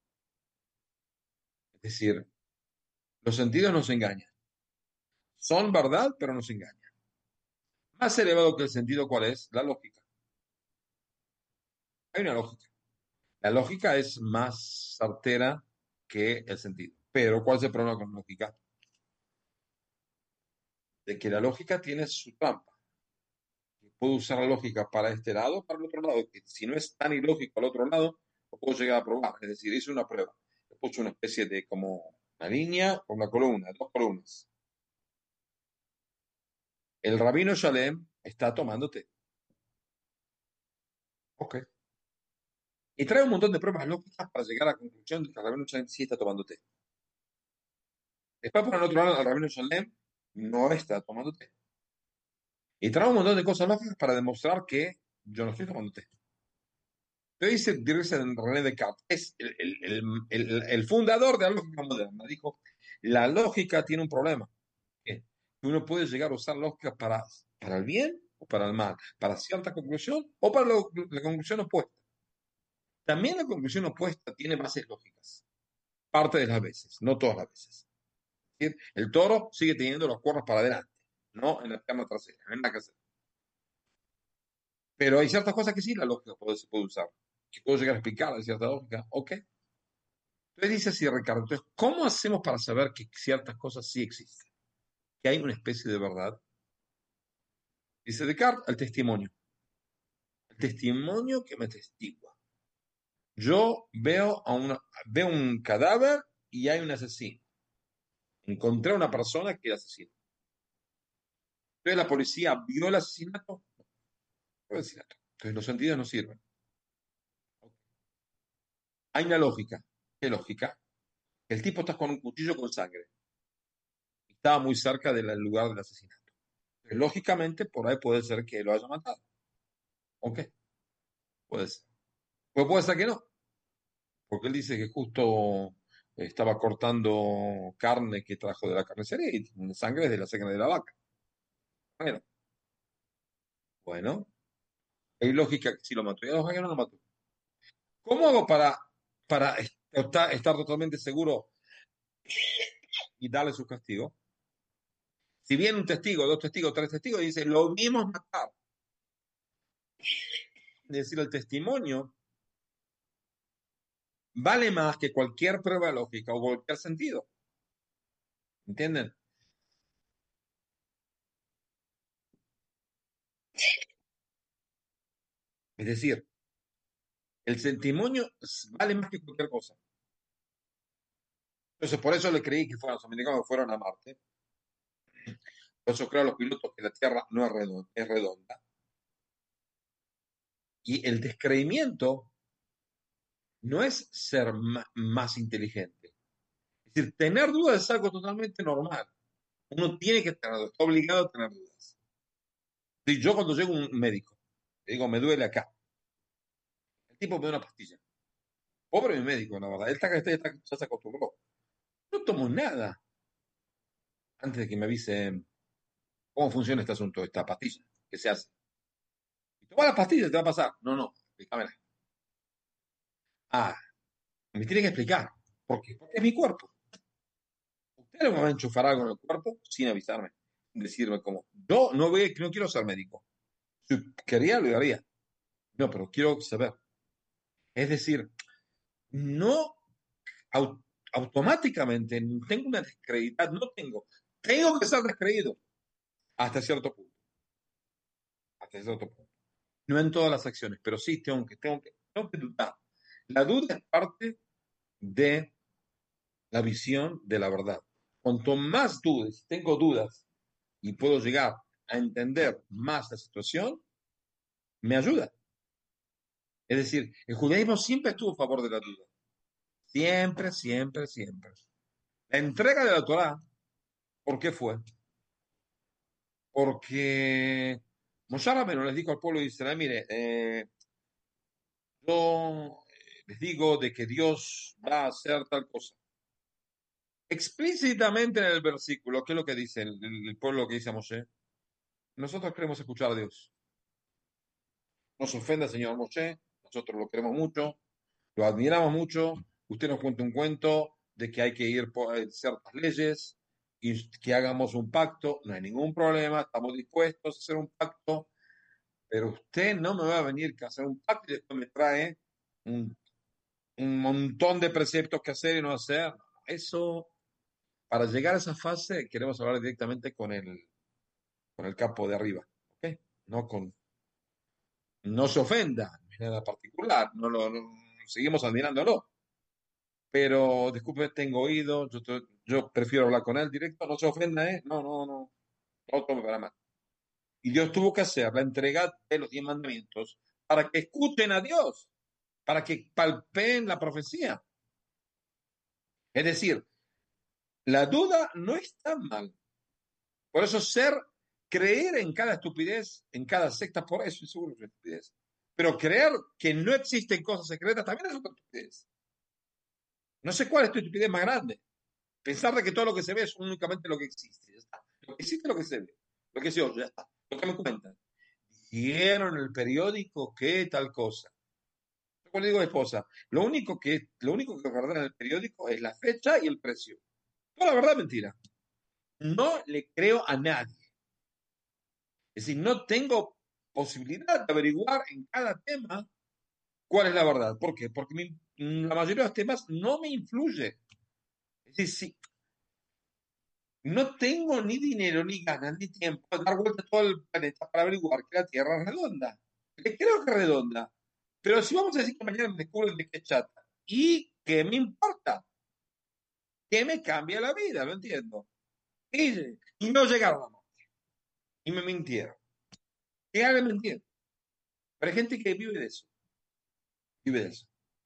Es decir, los sentidos nos engañan. Son verdad, pero nos engañan. Más elevado que el sentido, ¿cuál es? La lógica. Hay una lógica. La lógica es más certera que el sentido. Pero, ¿cuál es el problema con la lógica? De que la lógica tiene su trampa. Puedo usar la lógica para este lado, para el otro lado. Que si no es tan ilógico al otro lado, lo puedo llegar a probar. Es decir, hice una prueba. Le puse una especie de como una línea o una columna, dos columnas. El rabino Shalem está tomando té. Ok. Y trae un montón de pruebas lógicas para llegar a la conclusión de que el rabino Shalem sí está tomando té. Después, por el otro lado, el rabino Shalem no está tomando té. Y trae un montón de cosas lógicas para demostrar que yo no estoy tomando té. Entonces dice, dice René Descartes, es el, el, el, el, fundador de la lógica moderna. Dijo, la lógica tiene un problema. Que uno puede llegar a usar lógica para, para el bien o para el mal, para cierta conclusión o para lo, la conclusión opuesta. También la conclusión opuesta tiene bases lógicas, parte de las veces, no todas las veces. ¿Sí? El toro sigue teniendo los cuernos para adelante, no en la pierna trasera, en la caseta. Pero hay ciertas cosas que sí la lógica puede, se puede usar, que puedo llegar a explicar de cierta lógica. Ok. Entonces dice así, Ricardo, entonces, ¿cómo hacemos para saber que ciertas cosas sí existen? Que hay una especie de verdad. Dice Descartes, el testimonio. El testimonio que me testigua. Yo veo, a una, veo un cadáver y hay un asesino. Encontré a una persona que es asesino. Entonces la policía vio el asesinato, no, el asesinato. Entonces los sentidos no sirven. Hay una lógica. ¿Qué lógica? El tipo está con un cuchillo con sangre. Estaba muy cerca del lugar del asesinato. Entonces, lógicamente, por ahí puede ser que lo haya matado. ¿Ok? Puede ser. Pues puede ser que no. Porque él dice que justo estaba cortando carne que trajo de la carnicería y sangre es de la sangre de la vaca. Bueno, bueno, hay lógica que sí lo mató. Y a los que no lo mató. ¿Cómo hago para, para estar, estar totalmente seguro y darle su castigo? Si viene un testigo, dos testigos, tres testigos, y dice, lo mismo matar. Es decir, el testimonio vale más que cualquier prueba lógica o cualquier sentido. ¿Entienden? Es decir, el testimonio vale más que cualquier cosa. Entonces, por eso le creí que fueron los americanos que fueron a Marte. Por eso creo a los pilotos que la Tierra no es redonda, es redonda. Y el descreimiento no es ser más inteligente. Es decir, tener dudas es algo totalmente normal. Uno tiene que tener dudas, está obligado a tener dudas. Si yo cuando llego a un médico, le digo, me duele acá. El tipo me da una pastilla. Pobre mi médico, la verdad. Él está, está, está, ya se acostumbró. No tomo nada antes de que me avise cómo funciona este asunto, esta pastilla, qué se hace. Y toma la pastilla, te va a pasar. No, no, explícamela. Ah, me tiene que explicar. ¿Por qué? Porque es mi cuerpo. Usted no me va a enchufar algo en el cuerpo sin avisarme, sin decirme cómo. Yo no, voy, no quiero ser médico. Si quería, lo haría. No, pero quiero saber. Es decir, no au- automáticamente tengo una descredibilidad, no tengo. Tengo que ser descreído hasta cierto punto. Hasta cierto punto. No en todas las acciones, pero sí tengo que, tengo que, tengo que dudar. La duda es parte de la visión de la verdad. Cuanto más dudes, tengo dudas y puedo llegar a entender más la situación, me ayuda. Es decir, el judaísmo siempre estuvo a favor de la duda. Siempre, siempre, siempre. La entrega de la Torá, ¿por qué fue? Porque Moshe Rabbeinu les dijo al pueblo de Israel, mire, eh, yo les digo de que Dios va a hacer tal cosa. Explícitamente en el versículo, ¿qué es lo que dice el, el pueblo que dice a Moshe? Nosotros queremos escuchar a Dios. No se ofenda, señor Moshe, nosotros lo queremos mucho, lo admiramos mucho. Usted nos cuenta un cuento de que hay que ir por ciertas leyes y que hagamos un pacto. No hay ningún problema, estamos dispuestos a hacer un pacto, pero usted no me va a venir a hacer un pacto y después me trae un, un montón de preceptos que hacer y no hacer. Eso, para llegar a esa fase, queremos hablar directamente con el, con el capo de arriba, ¿ok? No con, no se ofenda, no es nada particular, no lo, no- seguimos admirándolo, pero disculpe, tengo oído, yo, te- yo prefiero hablar con él directo, no se ofenda, ¿eh? No, no, no, no tome para mal. Y Dios tuvo que hacer la entrega de los diez mandamientos para que escuchen a Dios, para que palpeen la profecía. Es decir, la duda no está mal. Por eso ser, creer en cada estupidez, en cada secta, por eso es seguro que es estupidez. Pero creer que no existen cosas secretas también es otra estupidez. No sé cuál es tu estupidez más grande. Pensar de que todo lo que se ve es únicamente lo que existe. Ya está. Lo que existe es lo que se ve. Lo que se oye, ya está. Lo que me cuentan. Dijeron en el periódico que tal cosa. Yo cuando digo esposa, lo único que, lo único que es verdad en el periódico es la fecha y el precio. Toda la verdad es mentira. No le creo a nadie. Es decir, no tengo posibilidad de averiguar en cada tema cuál es la verdad. ¿Por qué? Porque mi- la mayoría de los temas no me influye. Es decir, si no tengo ni dinero, ni ganas, ni tiempo de dar vuelta a todo el planeta para averiguar que la Tierra es redonda. Le creo que es redonda. Pero si vamos a decir que mañana me descubren de qué es chata, ¿y qué me importa? ¿Qué me cambia la vida? Lo entiendo. Y, y no llegaron a Marte. y me mintieron. ¿Qué hagan mentir? Pero hay gente que vive de eso, vive de eso.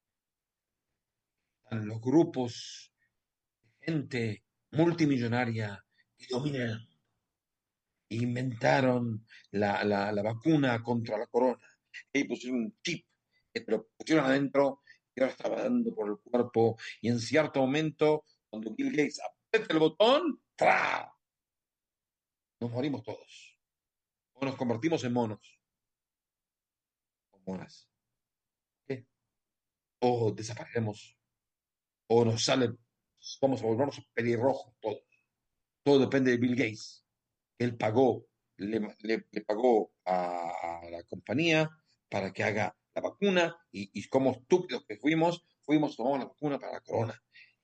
Están los grupos de gente multimillonaria que dominan, inventaron la, la, la vacuna contra la corona. Y pusieron un chip que te lo pusieron adentro y ahora estaba dando por el cuerpo. Y en cierto momento, cuando Bill Gates aprieta el botón, ¡tra! Nos morimos todos. O nos convertimos en monos o monas. ¿Qué? O desaparecemos. O nos sale, vamos a volvernos pelirrojos todos. Todo depende de Bill Gates. Él pagó, le, le- le pagó a, a la compañía para que haga la vacuna y, y como estúpidos que fuimos, fuimos, tomamos la vacuna para la corona.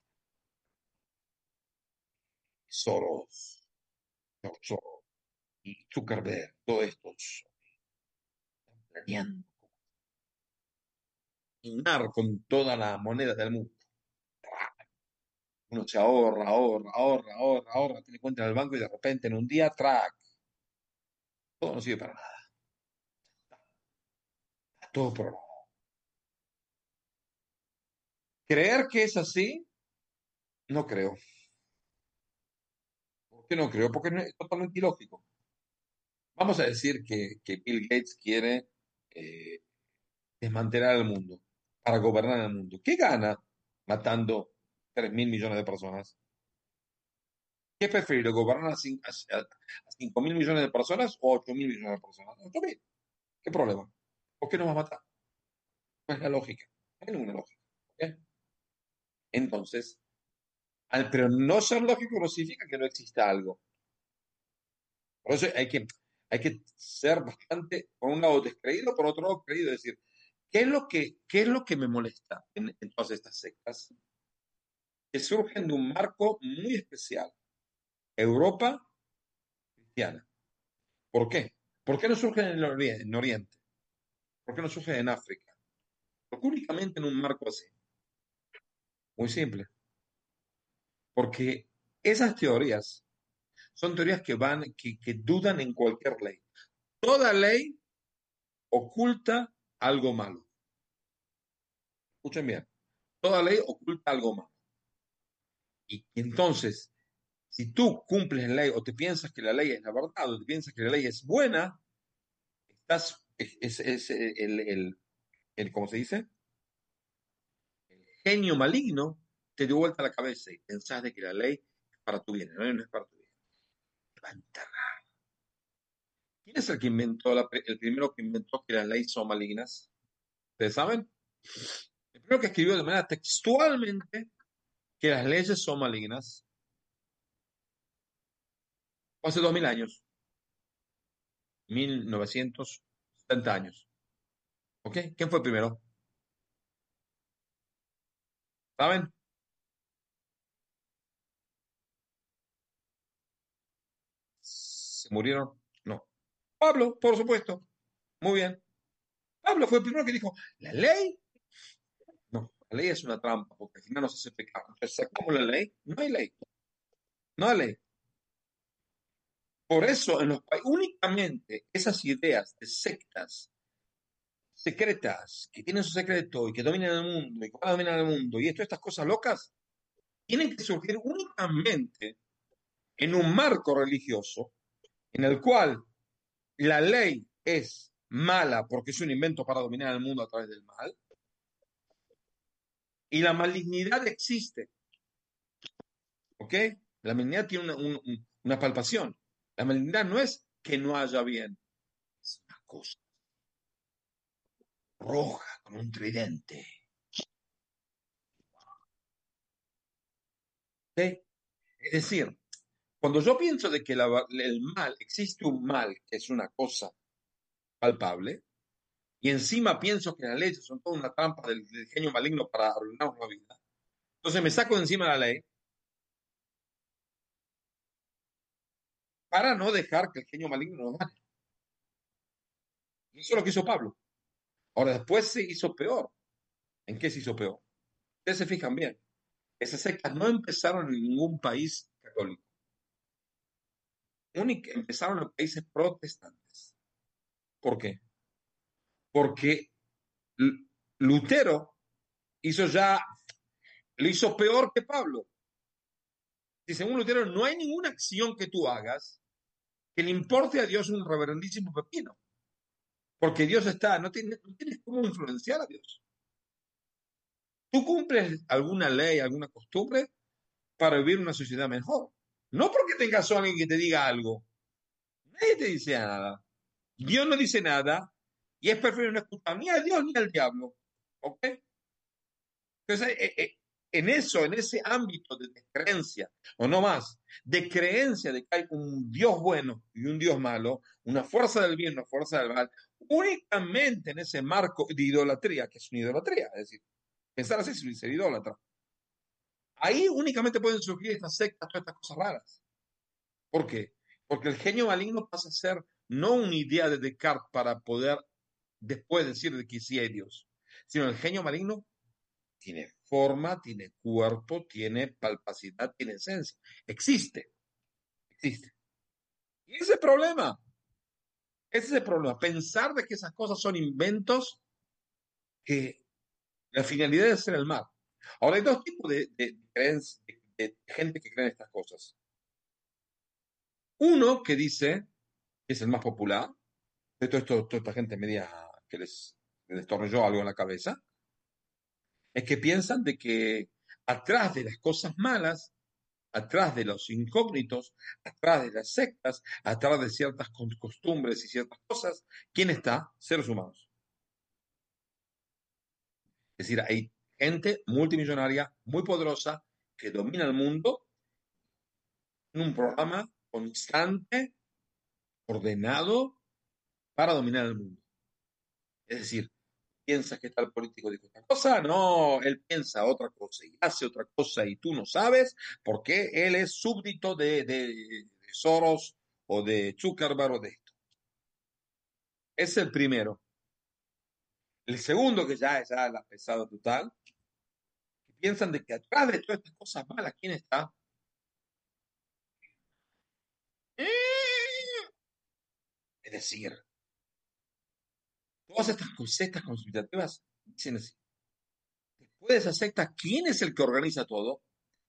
Soros, George Soros y Zuckerberg, todos estos están planeando minar con toda la moneda del mundo. Uno se ahorra, ahorra, ahorra, ahorra, ahorra, tiene cuenta en el banco y de repente en un día, track, todo no sirve para nada. Todo por creer que es así, no creo. ¿Por qué no creo? Porque no- es totalmente ilógico. Vamos a decir que, que Bill Gates quiere eh, desmantelar el mundo para gobernar el mundo. ¿Qué gana matando tres mil millones de personas? ¿Qué prefiere, gobernar a, cin- a, a cinco mil millones de personas o ocho mil millones de personas? ocho mil. ¿Qué problema? ¿Por qué no va a matar? ¿Cuál es la lógica? No hay ninguna lógica. ¿Ok? Entonces, al, pero no ser lógico no significa que no exista algo. Por eso hay que, hay que ser bastante, por un lado, descreído, por otro lado, creído. Es decir, ¿qué es lo que, qué es lo que me molesta en, en todas estas sectas? Que surgen de un marco muy especial. Europa cristiana. ¿Por qué? ¿Por qué no surgen en el Oriente? En Oriente? ¿Por qué no surgen en África? Porque únicamente en un marco así. Muy simple. Porque esas teorías son teorías que van, que, que dudan en cualquier ley. Toda ley oculta algo malo. Escuchen bien. Toda ley oculta algo malo. Y entonces, si tú cumples la ley o te piensas que la ley es la verdad o te piensas que la ley es buena, estás, es, es- es el, el, el, ¿cómo se dice? El genio maligno te dio vuelta la cabeza y pensás de que la ley es para tu bien. No, no es para tu bien. Te va a enterrar. ¿Quién es el que inventó, la, el primero que inventó que las leyes son malignas? ¿Ustedes saben? El primero que escribió de manera textualmente que las leyes son malignas fue hace dos mil años, mil novecientos setenta años. ¿Ok? ¿Quién fue primero? ¿Saben? ¿Se murieron? No. Pablo, por supuesto. Muy bien. Pablo fue el primero que dijo, la ley, no, la ley es una trampa, porque al final nos hace pecar. Entonces, ¿cómo la ley? No hay ley. No hay ley. Por eso, en los países, únicamente esas ideas de sectas secretas, que tienen su secreto y que dominan el mundo y que van a dominar el mundo, y esto, estas cosas locas, tienen que surgir únicamente en un marco religioso en el cual la ley es mala porque es un invento para dominar el mundo a través del mal, y la malignidad existe, ¿ok? La malignidad tiene una, un- un- una palpación. La malignidad no es que no haya bien, es una cosa roja con un tridente, ¿ok? Es decir, cuando yo pienso de que la- el mal, existe un mal que es una cosa palpable, y encima pienso que las leyes son toda una trampa del, del genio maligno para arruinarnos la vida, entonces me saco de encima la ley para no dejar que el genio maligno nos gane. Y eso es lo que hizo Pablo. Ahora, después se hizo peor. ¿En qué se hizo peor? Ustedes se fijan bien. Esas sectas no empezaron en ningún país católico. única, empezaron los países protestantes. ¿Por qué? Porque Lutero hizo ya, le hizo peor que Pablo. Y según Lutero, no hay ninguna acción que tú hagas que le importe a Dios un reverendísimo pepino. Porque Dios está, no tienes, no tienes cómo influenciar a Dios. Tú cumples alguna ley, alguna costumbre para vivir una sociedad mejor. No porque tengas a alguien que te diga algo. Nadie te dice nada. Dios no dice nada y es preferible no escuchar ni a Dios ni al diablo. ¿Ok? Entonces, eh, eh, en eso, en ese ámbito de creencia, o no más, de creencia de que hay un Dios bueno y un Dios malo, una fuerza del bien, una fuerza del mal, únicamente en ese marco de idolatría, que es una idolatría, es decir, pensar así es ser idólatra. Ahí únicamente pueden surgir estas sectas, todas estas cosas raras. ¿Por qué? Porque el genio maligno pasa a ser no una idea de Descartes para poder después decir de que sí hay Dios, sino el genio maligno tiene forma, tiene cuerpo, tiene palpacidad, tiene esencia. Existe, existe. Y ese es el problema, ese es el problema, pensar de que esas cosas son inventos que la finalidad es hacer el mal. Ahora hay dos tipos de, de, creencia, de, de gente que cree en estas cosas. Uno que dice, que es el más popular, de todo esto, toda esta gente media que les, les destornilló algo en la cabeza, es que piensan de que atrás de las cosas malas, atrás de los incógnitos, atrás de las sectas, atrás de ciertas costumbres y ciertas cosas, ¿quién está? Seres humanos. Es decir, hay gente multimillonaria, muy poderosa, que domina el mundo en un programa constante, ordenado, para dominar el mundo. Es decir, piensas que tal político dijo esta cosa, no, él piensa otra cosa y hace otra cosa y tú no sabes porque él es súbdito de, de, de Soros o de Zuckerberg o de esto. Es el primero. El segundo, que ya es ya la pesada total, que piensan de que atrás de todas estas cosas malas, ¿quién está? Es decir, todas estas sectas conspirativas dicen así. Después de esa secta, ¿quién es el que organiza todo?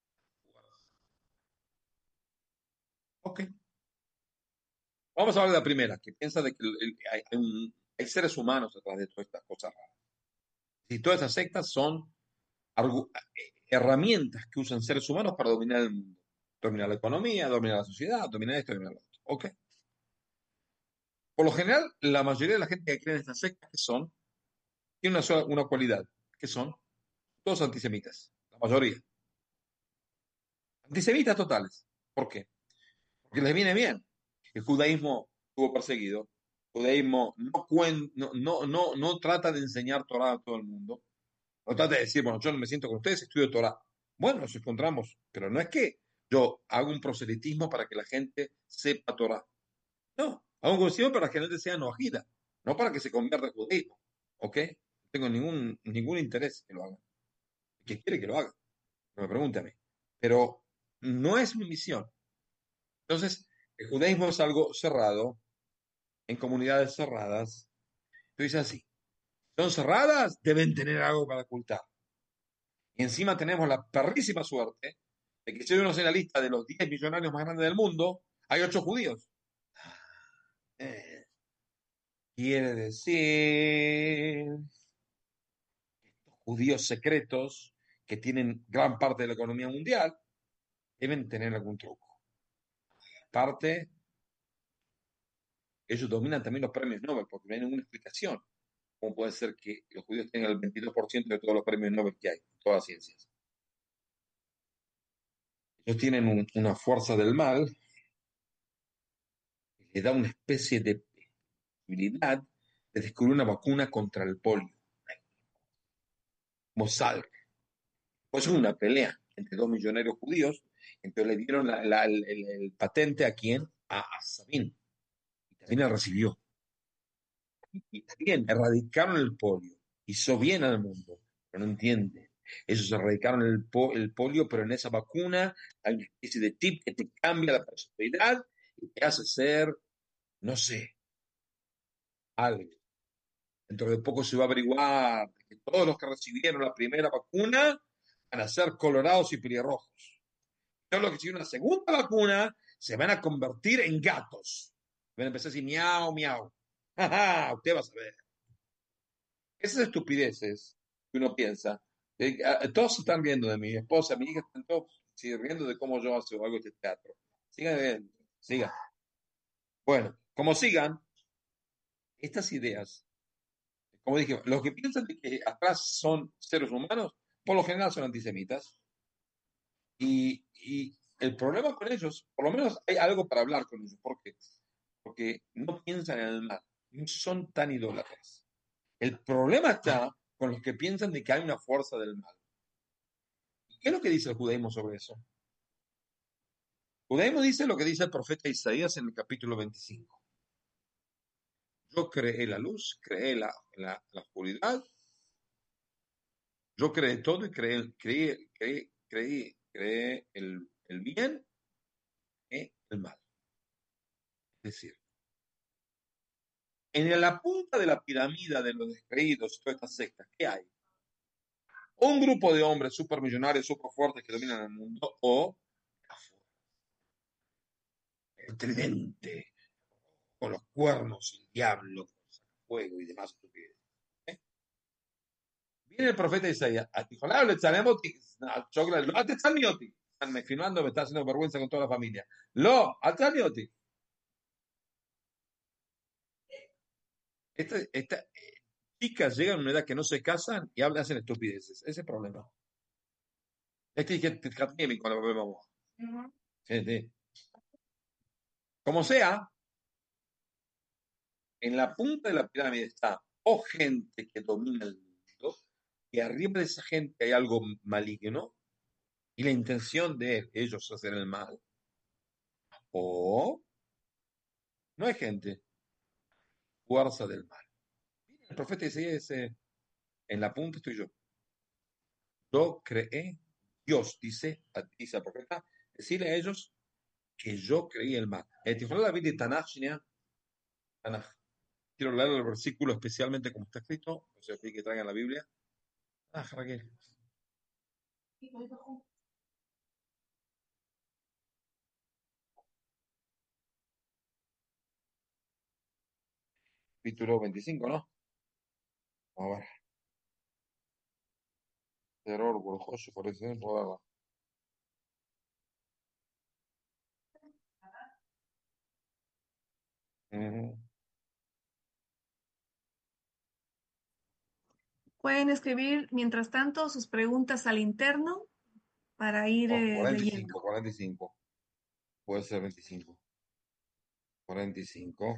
Ok. Vamos a hablar de la primera, que piensa de que el- el- hay, hay un- hay seres humanos detrás de todas estas cosas raras. Y todas estas sectas son argu- eh, herramientas que usan seres humanos para dominar el mundo. Dominar la economía, dominar la sociedad, dominar esto, dominar lo otro. Ok. Por lo general, la mayoría de la gente que cree en estas sectas que son, tiene una, sola, una cualidad, que son todos antisemitas, la mayoría. Antisemitas totales. ¿Por qué? Porque les viene bien. El judaísmo estuvo perseguido. El judaísmo no, cuen, no, no, no, no trata de enseñar Torah a todo el mundo. No trata de decir, bueno, yo no me siento con ustedes, estudio Torah. Bueno, nos encontramos, pero no es que yo hago un proselitismo para que la gente sepa Torah. No, hago un proselitismo para que la gente sea noajida, no para que se convierta al judaísmo. ¿Ok? No tengo ningún, ningún interés que lo hagan. Que quiere que lo haga, no me pregunte a mí. Pero no es mi misión. Entonces, el judaísmo es algo cerrado, en comunidades cerradas. Tú dices así, son cerradas, deben tener algo para ocultar. Y encima tenemos la perrísima suerte de que si uno en la lista de los diez millonarios más grandes del mundo, hay ocho judíos. Eh, quiere decir judíos secretos que tienen gran parte de la economía mundial deben tener algún truco. Parte, ellos dominan también los premios Nobel porque no hay ninguna explicación. ¿Cómo puede ser que los judíos tengan el veintidós por ciento de todos los premios Nobel que hay, en todas las ciencias? Ellos tienen un, una fuerza del mal que le da una especie de posibilidad de descubrir una vacuna contra el polio, como Salk. Pues es una pelea entre dos millonarios judíos, entonces le dieron la, la, el, el, el, patente a quién? A, a Sabine. Y también la recibió. Y también erradicaron el polio. Hizo bien al mundo, pero no entiende. Ellos erradicaron el, po el polio, pero en esa vacuna hay una especie de chip que te cambia la personalidad y te hace ser, no sé, algo. Dentro de poco se va a averiguar que todos los que recibieron la primera vacuna van a ser colorados y pelirrojos. Todos los que recibieron la segunda vacuna se van a convertir en gatos. Van a empezar a decir miau, miau. Usted va a saber. Esas estupideces que uno piensa, eh, eh, todos se están riendo de mi esposa, mi hija, están todos sí, riendo de cómo yo hago algo de este teatro. Sigan viendo, sigan. Bueno, como sigan, estas ideas, como dije, los que piensan de que atrás son seres humanos, por lo general son antisemitas. Y, y el problema con ellos, por lo menos hay algo para hablar con ellos. ¿Por qué? Porque no piensan en el mal, no son tan idólatras. El problema está con los que piensan de que hay una fuerza del mal. ¿Qué es lo que dice el judaísmo sobre eso? El judaísmo dice lo que dice el profeta Isaías en el capítulo veinticinco. Yo creé la luz, creé la, la, la oscuridad, yo creé todo y creé, creé, creé, creé, creé el, el bien y el mal. Es decir, en la punta de la pirámide de los descreídos, todas estas sectas, ¿qué hay? Un grupo de hombres supermillonarios, super fuertes que dominan el mundo, o el tridente, con los cuernos, el diablo, con el fuego y demás estupidez. ¿Eh? Viene el profeta Isaías, dijo, no, le echaremos, no, te están mioti. Están filmando, me está haciendo vergüenza con toda la familia. Lo, al mioti. Esta, esta, eh, chicas llegan a una edad que no se casan y hablan, hacen estupideces. Ese es el problema. Este es el académico, lo vemos. Sí, sí. Como sea, en la punta de la pirámide está o gente que domina el mundo, y arriba de esa gente hay algo maligno, y la intención de ellos es hacer el mal, o no hay gente, fuerza del mal. El profeta dice, en la punta estoy yo. Yo creé, Dios dice, dice al profeta, decirle a ellos que yo creí el mal. El Tifón de David de Tanaj, Tanaj. Quiero leer el versículo especialmente como está escrito, o sea, que traigan la Biblia. Ah, Raquel. Capítulo veinticinco, ¿no? A ver. Terror, Borjoso, por ejemplo. Uh-huh. Pueden escribir, mientras tanto, sus preguntas al interno para ir Oh, eh, cuarenta y leyendo. cinco, cuarenta y cinco. Puede ser veinticinco. cuarenta y cinco.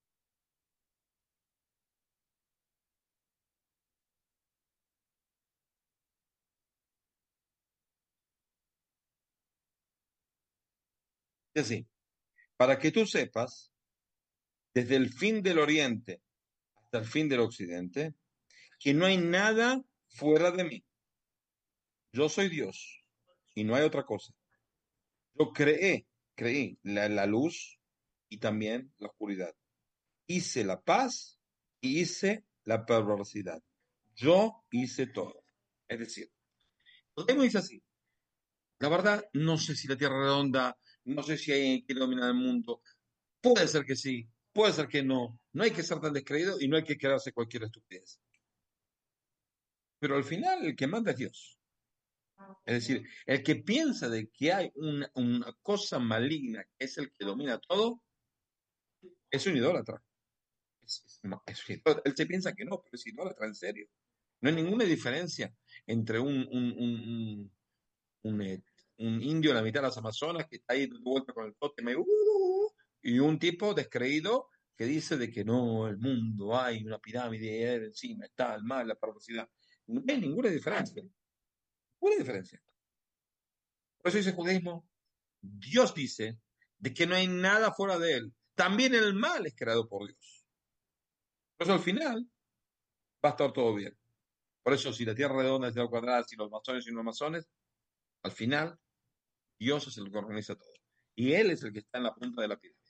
Y así, para que tú sepas, desde el fin del oriente hasta el fin del occidente, que no hay nada fuera de mí. Yo soy Dios y no hay otra cosa. Yo creé, creí la, la luz y también la oscuridad. Hice la paz y hice la perversidad. Yo hice todo. Es decir, lo que dice así. La verdad, no sé si la Tierra es redonda, no sé si hay que dominar el mundo. Puede ser que sí, puede ser que no. No hay que ser tan descreído y no hay que quedarse cualquier estupidez. Pero al final el que manda es Dios. Es decir, el que piensa de que hay una, una cosa maligna que es el que domina todo, es un idólatra. Es, es, no, es un idólatra. Él se piensa que no, pero es idólatra en serio. No hay ninguna diferencia entre un, un, un, un, un, eh, un indio en la mitad de las Amazonas que está ahí de vuelta con el tótem y, uh, y un tipo descreído que dice de que no, el mundo hay una pirámide y él encima está el mal, la perversidad. No hay ninguna diferencia. Ninguna diferencia. Por eso dice el judaísmo, Dios dice de que no hay nada fuera de él. También el mal es creado por Dios. Por eso al final va a estar todo bien. Por eso si la tierra es redonda es de cuadrada, si los masones y los masones, al final Dios es el que organiza todo. Y Él es el que está en la punta de la pirámide.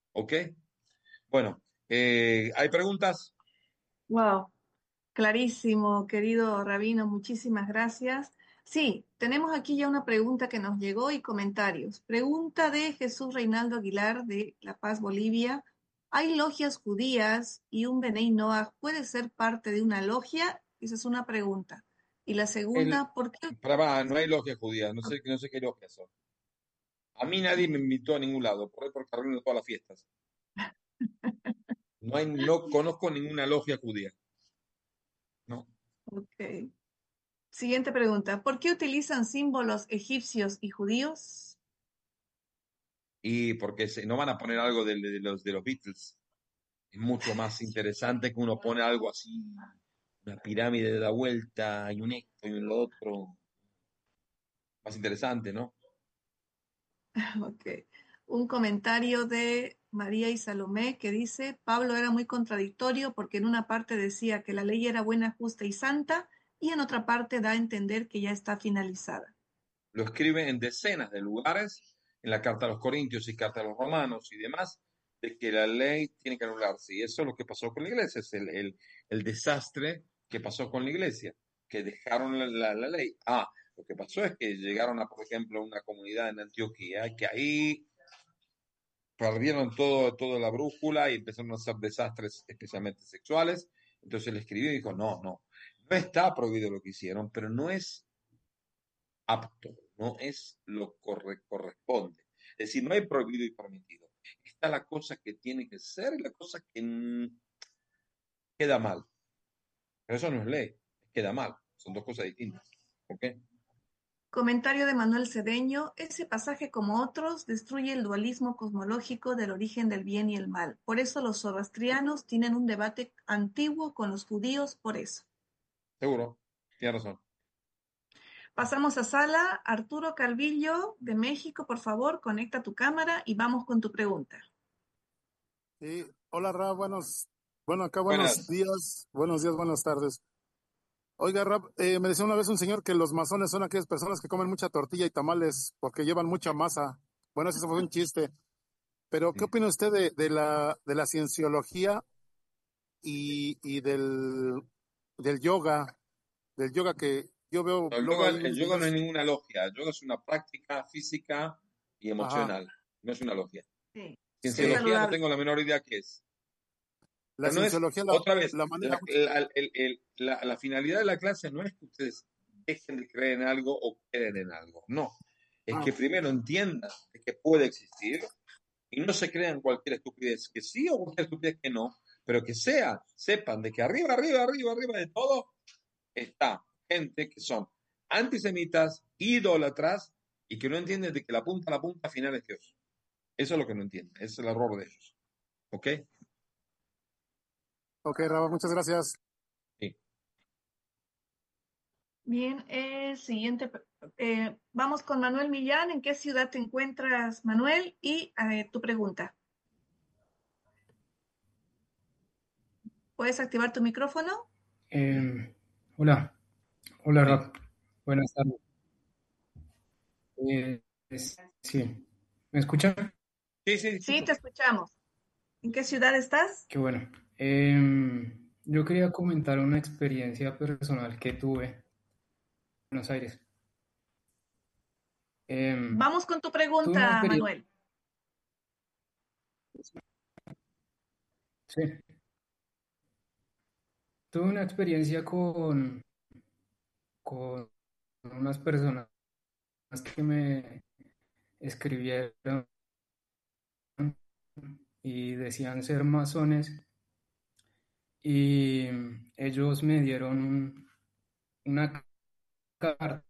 ¿Ok? Bueno, eh, ¿hay preguntas? Wow, clarísimo, querido Rabino, muchísimas gracias. Sí, tenemos aquí ya una pregunta que nos llegó y comentarios. Pregunta de Jesús Reinaldo Aguilar de La Paz, Bolivia. ¿Hay logias judías y un Benei Noach puede ser parte de una logia? Esa es una pregunta. Y la El, segunda, ¿por qué? para, va, no hay logia judía, no sé, no sé qué logia son. A mí nadie me invitó a ningún lado, por ahí porque arruino todas las fiestas. No hay, no conozco ninguna logia judía, ¿no? Ok. Siguiente pregunta. ¿Por qué utilizan símbolos egipcios y judíos? Y porque se, no van a poner algo de, de los, de los Beatles. Es mucho más interesante que uno pone algo así, una pirámide de la vuelta, y un esto y un lo otro. Más interesante, ¿no? Ok. Un comentario de María y Salomé que dice, Pablo era muy contradictorio porque en una parte decía que la ley era buena, justa y santa y en otra parte da a entender que ya está finalizada. Lo escribe en decenas de lugares, en la carta a los Corintios y carta a los Romanos y demás, de que la ley tiene que anularse. Y eso es lo que pasó con la iglesia, es el, el, el desastre que pasó con la iglesia, que dejaron la, la, la ley. Ah, lo que pasó es que llegaron a, por ejemplo, una comunidad en Antioquía, que ahí perdieron todo, toda la brújula y empezaron a hacer desastres, especialmente sexuales. Entonces él escribió y dijo, no, no, no está prohibido lo que hicieron, pero no es apto, no es lo que corre, corresponde. Es decir, no hay prohibido y permitido. Está la cosa que tiene que ser y la cosa que mm, queda mal. Pero eso no es ley, queda mal. Son dos cosas distintas. ¿Ok? Comentario de Manuel Cedeño, ese pasaje como otros destruye el dualismo cosmológico del origen del bien y el mal. Por eso los zoroastrianos tienen un debate antiguo con los judíos por eso. Seguro, tiene razón. Pasamos a sala. Arturo Calvillo de México, por favor, conecta tu cámara y vamos con tu pregunta. Sí, hola Rab, buenos, bueno, acá buenos Buenas. días, buenos días, buenas tardes. Oiga, Rab, eh, me decía una vez un señor que los masones son aquellas personas que comen mucha tortilla y tamales porque llevan mucha masa. Bueno, eso fue un chiste. Pero, ¿qué Sí. opina usted de, de la, de la cienciología y, y del, del yoga? Del yoga que yo veo El luego yoga, ahí el unos yoga no es videos. ninguna logia. El yoga es una práctica física y Ajá, emocional. No es una logia. Sí, es sí, Cienciología no saludable. tengo la menor idea qué es. la Pero no es, cienciología la, otra vez, la maneja la, mucho. la, el- el- la- la finalidad de la clase no es que ustedes dejen de creer en algo o creen en algo. No. Es Ah, que primero entiendan de que puede existir y no se crean cualquier estupidez que sí o cualquier estupidez que no, pero que sea, sepan de que arriba, arriba, arriba, arriba de todo está gente que son antisemitas, idólatras y que no entienden de que la punta, la punta final es Dios. Eso es lo que no entienden. Ese es el error de ellos. ¿Ok? ok, Rab, muchas gracias. Sí. Bien, eh, siguiente. Eh, vamos con Manuel Millán. ¿En qué ciudad te encuentras, Manuel? Y eh, tu pregunta. ¿Puedes activar tu micrófono? Eh, hola, hola Sí. Rap, buenas tardes. Eh, es- sí, ¿me escuchan? Sí, sí, Sí, escucho. te escuchamos. ¿En qué ciudad estás? Qué bueno. Em, yo quería comentar una experiencia personal que tuve en Buenos Aires. Em, Vamos con tu tuve una pregunta, experiencia, Manuel. sí, tuve una experiencia con, con unas personas que me escribieron y decían ser masones y ellos me dieron un- una carta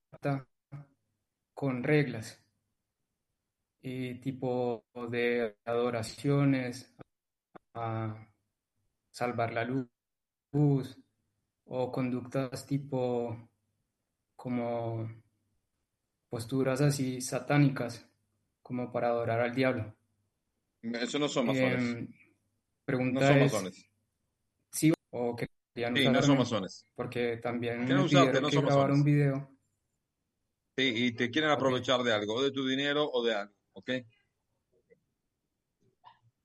con reglas y tipo de adoraciones a salvar la luz o conductas tipo como posturas así satánicas como para adorar al diablo. Eso no son masones. Em, No pregunta son es masones. si o que querían Sí, no son usarme masones. porque también Quieren me usarte, pidieron no que son grabara un masones. video. Sí, y te quieren Ok, aprovechar de algo, o de tu dinero o de algo. ¿Ok?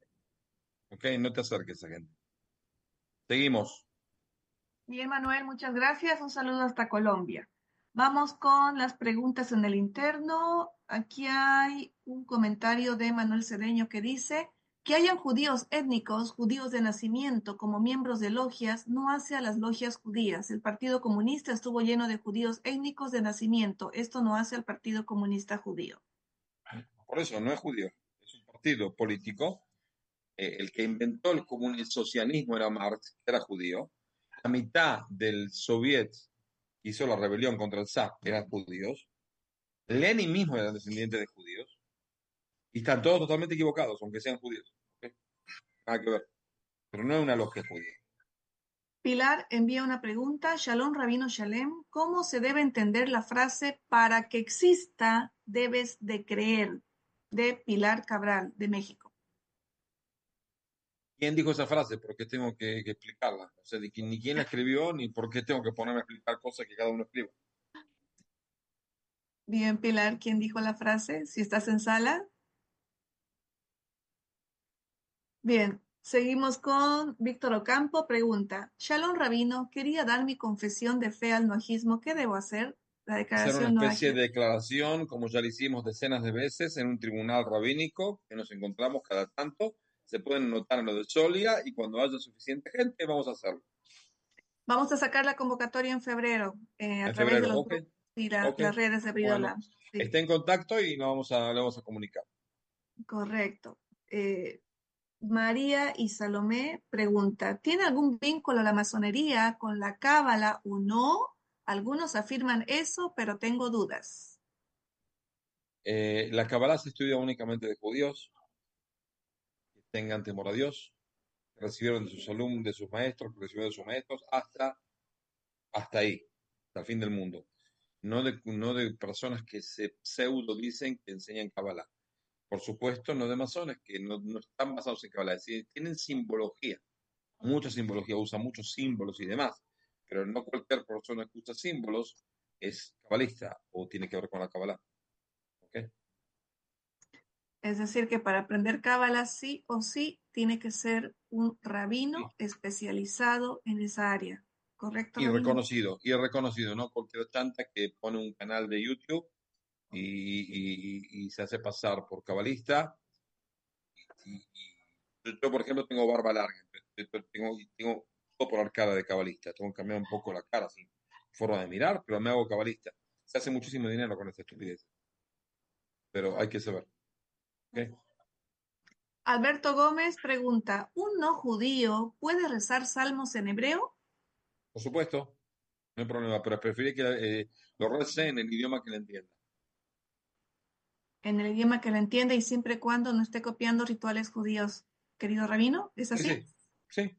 ¿Ok? No te acerques a esa gente. Seguimos. Bien, Manuel, muchas gracias. Un saludo hasta Colombia. Vamos con las preguntas en el interno. Aquí hay un comentario de Manuel Cedeño que dice que hayan judíos étnicos, judíos de nacimiento, como miembros de logias, no hace a las logias judías. El Partido Comunista estuvo lleno de judíos étnicos de nacimiento. Esto no hace al Partido Comunista judío. Por eso no es judío, es un partido político. Eh, el que inventó el comunismo, el socialismo era Marx, que era judío. La mitad del soviet que hizo la rebelión contra el zar eran judíos. Lenin mismo era descendiente de judíos. Y están todos totalmente equivocados, aunque sean judíos. ¿Ok? Nada que ver. Pero no es una logia judía. Pilar envía una pregunta. Shalom, Rabino Shalem. ¿Cómo se debe entender la frase para que exista debes de creer? De Pilar Cabral, de México. ¿Quién dijo esa frase? ¿Por qué tengo que, que explicarla? O sea, de que ni quién la escribió, ni por qué tengo que ponerme a explicar cosas que cada uno escribe. Bien, Pilar, ¿quién dijo la frase? Si estás en sala. Bien, seguimos con Víctor Ocampo. Pregunta, Shalom Rabino, quería dar mi confesión de fe al noajismo. ¿Qué debo hacer? La Hacer una declaración especie noaji. de declaración, como ya lo hicimos decenas de veces en un tribunal rabínico, que nos encontramos cada tanto. Se pueden anotar en lo de Solia y cuando haya suficiente gente, vamos a hacerlo. Vamos a sacar la convocatoria en febrero eh, a En través de febrero, los ok, grupos y la- ok. las redes de Bueno, Bridola. Sí, esté en contacto y nos vamos a, le vamos a comunicar. correcto. Eh, María y Salomé pregunta, ¿tiene algún vínculo la masonería con la cábala o no? Algunos afirman eso, pero tengo dudas. Eh, la Kabbalah se estudia únicamente de judíos que tengan temor a Dios, que recibieron de sus alumnos, de sus maestros, que recibieron de sus maestros, hasta, hasta ahí, hasta el fin del mundo. No de, no de personas que se pseudo dicen que enseñan Kabbalah. Por supuesto, no de masones que no, no están basados en Kabbalah, es decir, tienen simbología, mucha simbología, usan muchos símbolos y demás, pero no cualquier persona que usa símbolos es cabalista o tiene que ver con la Kabbalah. ¿Ok? Es decir, que para aprender cábala sí o sí tiene que ser un Sí. rabino especializado en esa área. ¿Correcto, Y rabino? reconocido, y reconocido, ¿no? Cualquier chanta que pone un canal de YouTube y, y- y se hace pasar por cabalista. Y, y yo, por ejemplo, tengo barba larga, entonces, tengo, tengo, puedo poner cara de cabalista, tengo que cambiar un poco la cara, así, forma de mirar, pero me hago cabalista. Se hace muchísimo dinero con esta estupidez, pero hay que saber. ¿Ok? Alberto Gómez pregunta, ¿un no judío puede rezar salmos en hebreo? Por supuesto, no hay problema, pero prefiero que eh, lo rece en el idioma que le entienda. En el idioma que lo entienda y siempre y cuando no esté copiando rituales judíos. Querido rabino, ¿es Sí, así? sí, sí.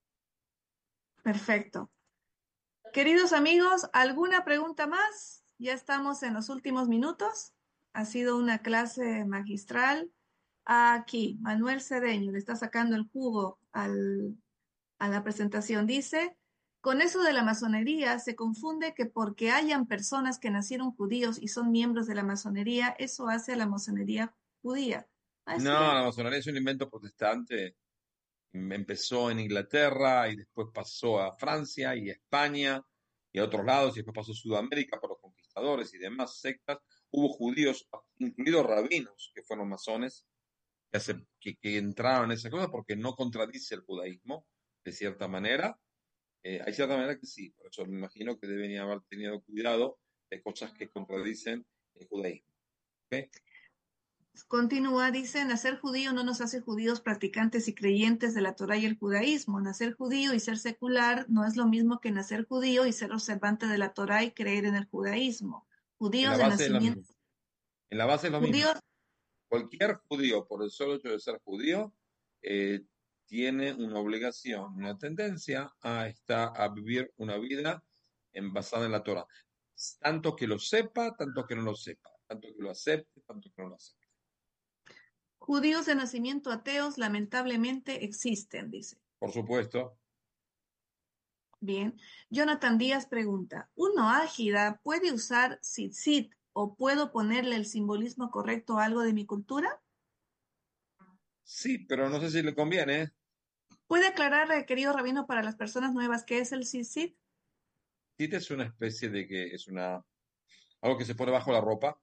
Perfecto. Queridos amigos, ¿alguna pregunta más? Ya estamos en los últimos minutos. Ha sido una clase magistral. Aquí, Manuel Cedeño le está sacando el jugo al, a la presentación. Dice, con eso de la masonería se confunde que porque hayan personas que nacieron judíos y son miembros de la masonería, eso hace a la masonería judía. Ah, No, eso ya. la masonería es un invento protestante. Empezó en Inglaterra y después pasó a Francia y a España y a otros lados y después pasó a Sudamérica por los conquistadores y demás sectas. Hubo judíos, incluidos rabinos, que fueron masones, que, hace- que, que entraron en esa cosa porque no contradice el judaísmo, de cierta manera. Eh, hay cierta manera que sí, por eso me imagino que deben haber tenido cuidado de cosas que contradicen el judaísmo. ¿Ok? Continúa, dice, nacer judío no nos hace judíos practicantes y creyentes de la Torá y el judaísmo. Nacer judío y ser secular no es lo mismo que nacer judío y ser observante de la Torá y creer en el judaísmo. En Judíos la de base es lo nacimiento, mismo. En la base es lo mismo. judíos, Cualquier judío, por el solo hecho de ser judío, eh, tiene una obligación, una tendencia a, estar, a vivir una vida en, basada en la Torah. Tanto que lo sepa, tanto que no lo sepa. Tanto que lo acepte, tanto que no lo acepte. judíos de nacimiento ateos lamentablemente existen, dice. Por supuesto, Bien. Jonathan Díaz pregunta, ¿uno ágida puede usar tzitzit o puedo ponerle el simbolismo correcto a algo de mi cultura? sí, pero no sé si le conviene. ¿Eh? ¿Puede aclarar, eh, querido rabino, para las personas nuevas, qué es el tzitzit? Tita es una especie de que es una, algo que se pone bajo la ropa.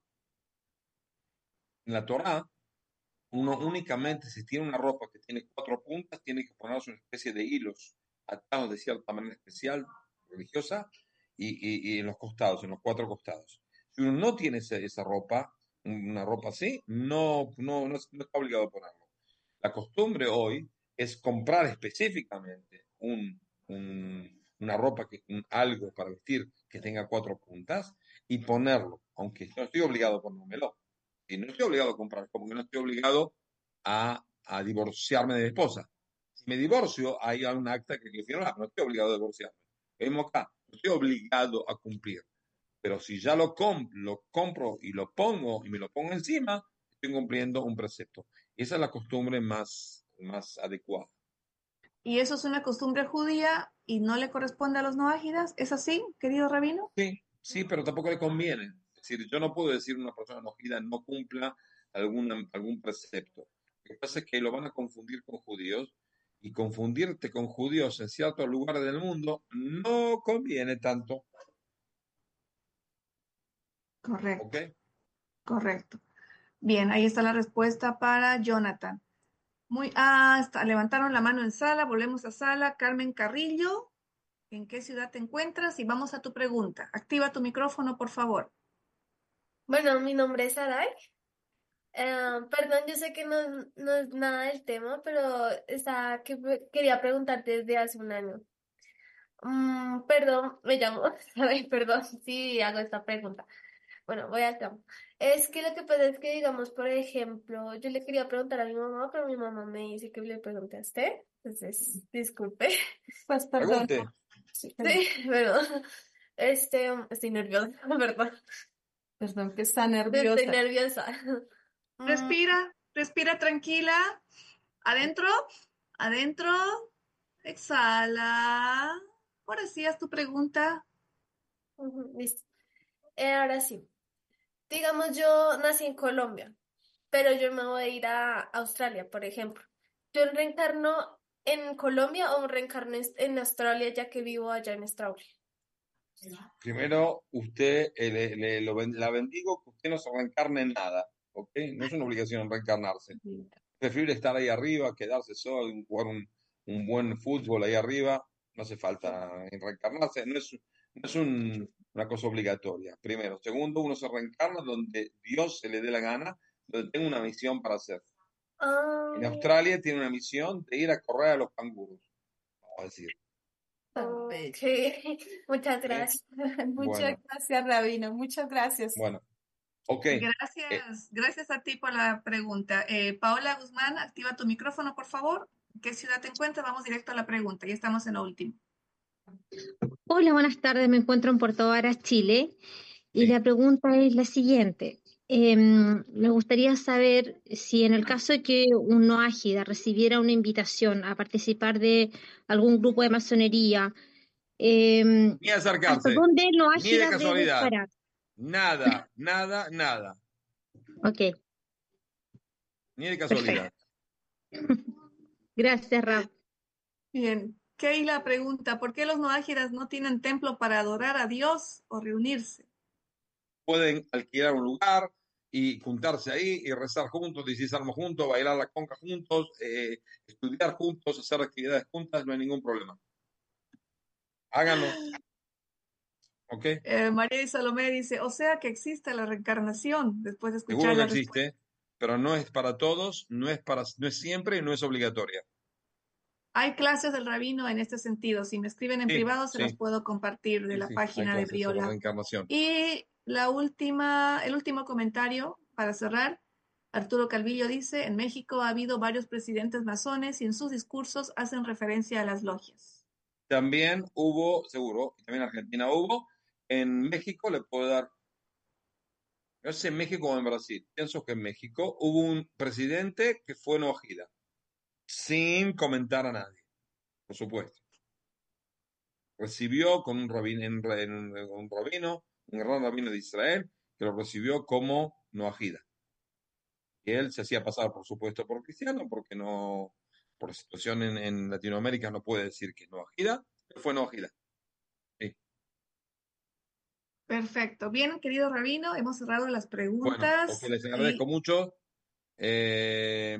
En la Torá, uno únicamente si tiene una ropa que tiene cuatro puntas, tiene que ponerse una especie de hilos atados de cierta manera especial, religiosa, y, y- y en los costados, en los cuatro costados. Si uno no tiene ese- esa ropa, una ropa así, no, no, no, es- no está obligado a ponerlo. La costumbre hoy es comprar específicamente un, un- una ropa, que, un, algo para vestir que tenga cuatro puntas y ponerlo, aunque no estoy obligado a ponérmelo. Y no estoy obligado a comprar, como que no estoy obligado a, a divorciarme de mi esposa. Si me divorcio, hay un acta que quiero firmar, no estoy obligado a divorciarme. Lo mismo acá, no estoy obligado a cumplir. Pero si ya lo, com lo compro y lo pongo y me lo pongo encima, estoy cumpliendo un precepto. Esa es la costumbre más, más adecuada. Y eso es una costumbre judía y no le corresponde a los noágidas. ¿Es así, querido rabino? Sí, sí, pero tampoco le conviene. Es decir, yo no puedo decir una persona enojida no cumpla alguna, algún precepto. Lo que pasa es que lo van a confundir con judíos y confundirte con judíos en ciertos lugares del mundo no conviene tanto. ¿Ok? Correcto, correcto. Bien, ahí está la respuesta para Jonathan. Muy, ah, está, levantaron la mano en sala, volvemos a sala. Carmen Carrillo, ¿en qué ciudad te encuentras? Y vamos a tu pregunta. Activa tu micrófono, por favor. Bueno, mi nombre es Aray. Eh, perdón, yo sé que no, no es nada del tema, pero está, que, quería preguntarte desde hace un año. Mm, perdón, me llamo. Ay, perdón, sí, hago esta pregunta. Bueno, voy al tema. Es que lo que pasa es que, digamos, por ejemplo, yo le quería preguntar a mi mamá, pero mi mamá me dice que le pregunté a usted. Entonces, disculpe. Pues perdón. Pregunte. Sí, Sí, perdón. Este, estoy nerviosa, ¿verdad? perdón que está Estoy nerviosa. nerviosa. Mm, Respira, respira tranquila. Adentro, adentro. Exhala. Ahora sí, haz tu pregunta. ujú, listo. Eh, ahora sí. Digamos, yo nací en Colombia, pero yo me voy a ir a Australia, por ejemplo. ¿Yo reencarno en Colombia o reencarno en en Australia ya que vivo allá en Australia? Primero, usted eh, le, le- lo ben- la bendigo que usted no se reencarne en nada. ¿Ok? No es una obligación reencarnarse. Preferible estar ahí arriba, quedarse solo, jugar un, un buen fútbol ahí arriba, no hace falta reencarnarse, no es, no es un- una cosa obligatoria, primero. Segundo, uno se reencarna donde Dios se le dé la gana, donde tenga una misión para hacer. En Ah, Australia tiene una misión de ir a correr a los canguros, vamos a decir. Tan bello. ok. Muchas ¿Ok? gracias. Muchas Bueno, gracias, Rabino. Muchas gracias. bueno, ok. Eh, Gracias, gracias a ti por la pregunta. Eh, Paola Guzmán, activa tu micrófono, por favor. ¿En qué ciudad te encuentras? Vamos directo a la pregunta. Ya estamos en lo último. Hola, buenas tardes. Me encuentro en Puerto Varas, Chile, y sí. la pregunta es la siguiente. Em, me gustaría saber si en el caso de que un no ágida recibiera una invitación a participar de algún grupo de masonería, em, Ni ¿hasta acercarse, dónde el no ni de ágida debe casualidad, parar? nada, nada, nada, Ok, ni de casualidad. perfecto. Gracias, Rab. Bien. Keila pregunta, ¿por qué los noágiras no tienen templo para adorar a Dios o reunirse? Pueden alquilar un lugar y juntarse ahí y rezar juntos, decir salmos juntos, bailar la conca juntos, eh, estudiar juntos, hacer actividades juntas, no hay ningún problema. Háganlo, ¿ok? Eh, María y Salomé dice, o sea que existe la reencarnación después de Seguro escuchar que la respuesta. existe, pero no es para todos, no es para, no es siempre y no es obligatoria. Hay clases del rabino en este sentido. Si me escriben en Sí, privado, se las sí, puedo compartir de sí, la sí, hay página de clases sobre Briola. reencarnación. Y la última, el último comentario para cerrar. Arturo Calvillo dice, en México ha habido varios presidentes masones y en sus discursos hacen referencia a las logias. También hubo, seguro, y también en Argentina hubo, en México le puedo dar, no sé si en México o en Brasil, pienso que en México hubo un presidente que fue no ojida, sin comentar a nadie, por supuesto. Recibió con un rabino, en, en, un rabino, un gran rabino de Israel, que lo recibió como no ojida. Y él se hacía pasar, por supuesto, por cristiano, porque no, por la situación en, en Latinoamérica no puede decir que es Noahida, pero fue Noahida. Sí. Perfecto. Bien, querido Rabino, hemos cerrado las preguntas. Bueno, ok, les agradezco y... mucho. Eh,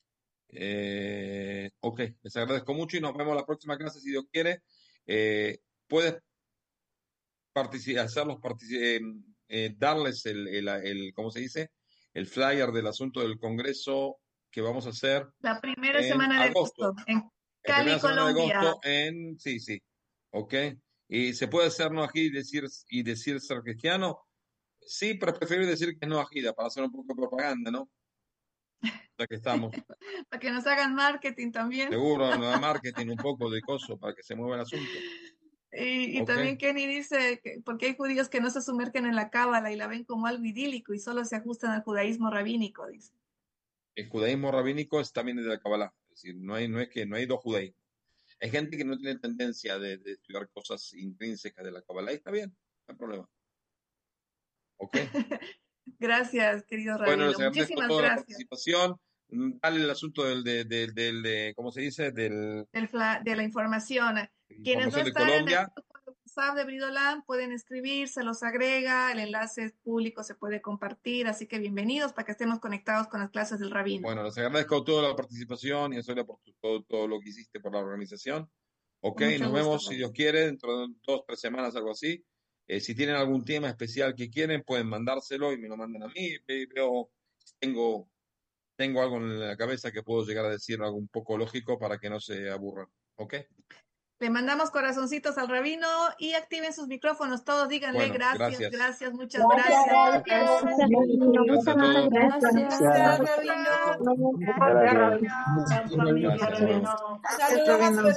eh, ok, les agradezco mucho y nos vemos la próxima clase si Dios quiere. Eh, puedes hacerlos, eh, eh, darles el, el, el, ¿cómo se dice? El flyer del asunto del Congreso que vamos a hacer la primera en semana de agosto, agosto, en la Cali, primera semana Colombia. de agosto en, sí, sí, ok. Y se puede hacer no aquí y decir, y decir ser cristiano, sí, pero prefiero decir que es no ajida para hacer un poco de propaganda, ¿no? Ya que estamos. Para que nos hagan marketing también. Seguro, no da marketing, un poco de coso para que se mueva el asunto. Y, y okay. también Kenny dice, que, porque hay judíos que no se sumergen en la cábala y la ven como algo idílico y solo se ajustan al judaísmo rabínico, dice. El judaísmo rabínico es también de la Kabbalah, es decir, no hay, no es que no hay dos judaísmos. Hay gente que no tiene tendencia de, de estudiar cosas intrínsecas de la Kabbalah y está bien, no hay problema. Ok. Gracias, querido Rabino. Bueno, les agradezco Muchísimas toda gracias. la participación. Dale el asunto del, del, del, del de, ¿cómo se dice? Del, del de la información. Quienes información no de están Colombia. en el WhatsApp de Bridolam pueden escribir, se los agrega, el enlace público se puede compartir, así que bienvenidos para que estemos conectados con las clases del Rabino. Bueno, les agradezco toda la participación y a Sonia por todo, todo lo que hiciste por la organización. Ok, Mucho nos gusto, vemos, Rabino. si Dios quiere, dentro de dos, tres semanas, algo así. Eh, si tienen algún tema especial que quieren, pueden mandárselo y me lo mandan a mí. Veo, tengo, tengo algo en la cabeza que puedo llegar a decir, algo un poco lógico para que no se aburran. ¿Ok? Le mandamos corazoncitos al Rabino y activen sus micrófonos. Todos díganle bueno, gracias, gracias, gracias, muchas gracias. Gracias, Rabino. Gracias a todos. Gracias, Rabino. Gracias, Rabino. Gracias. Saludos a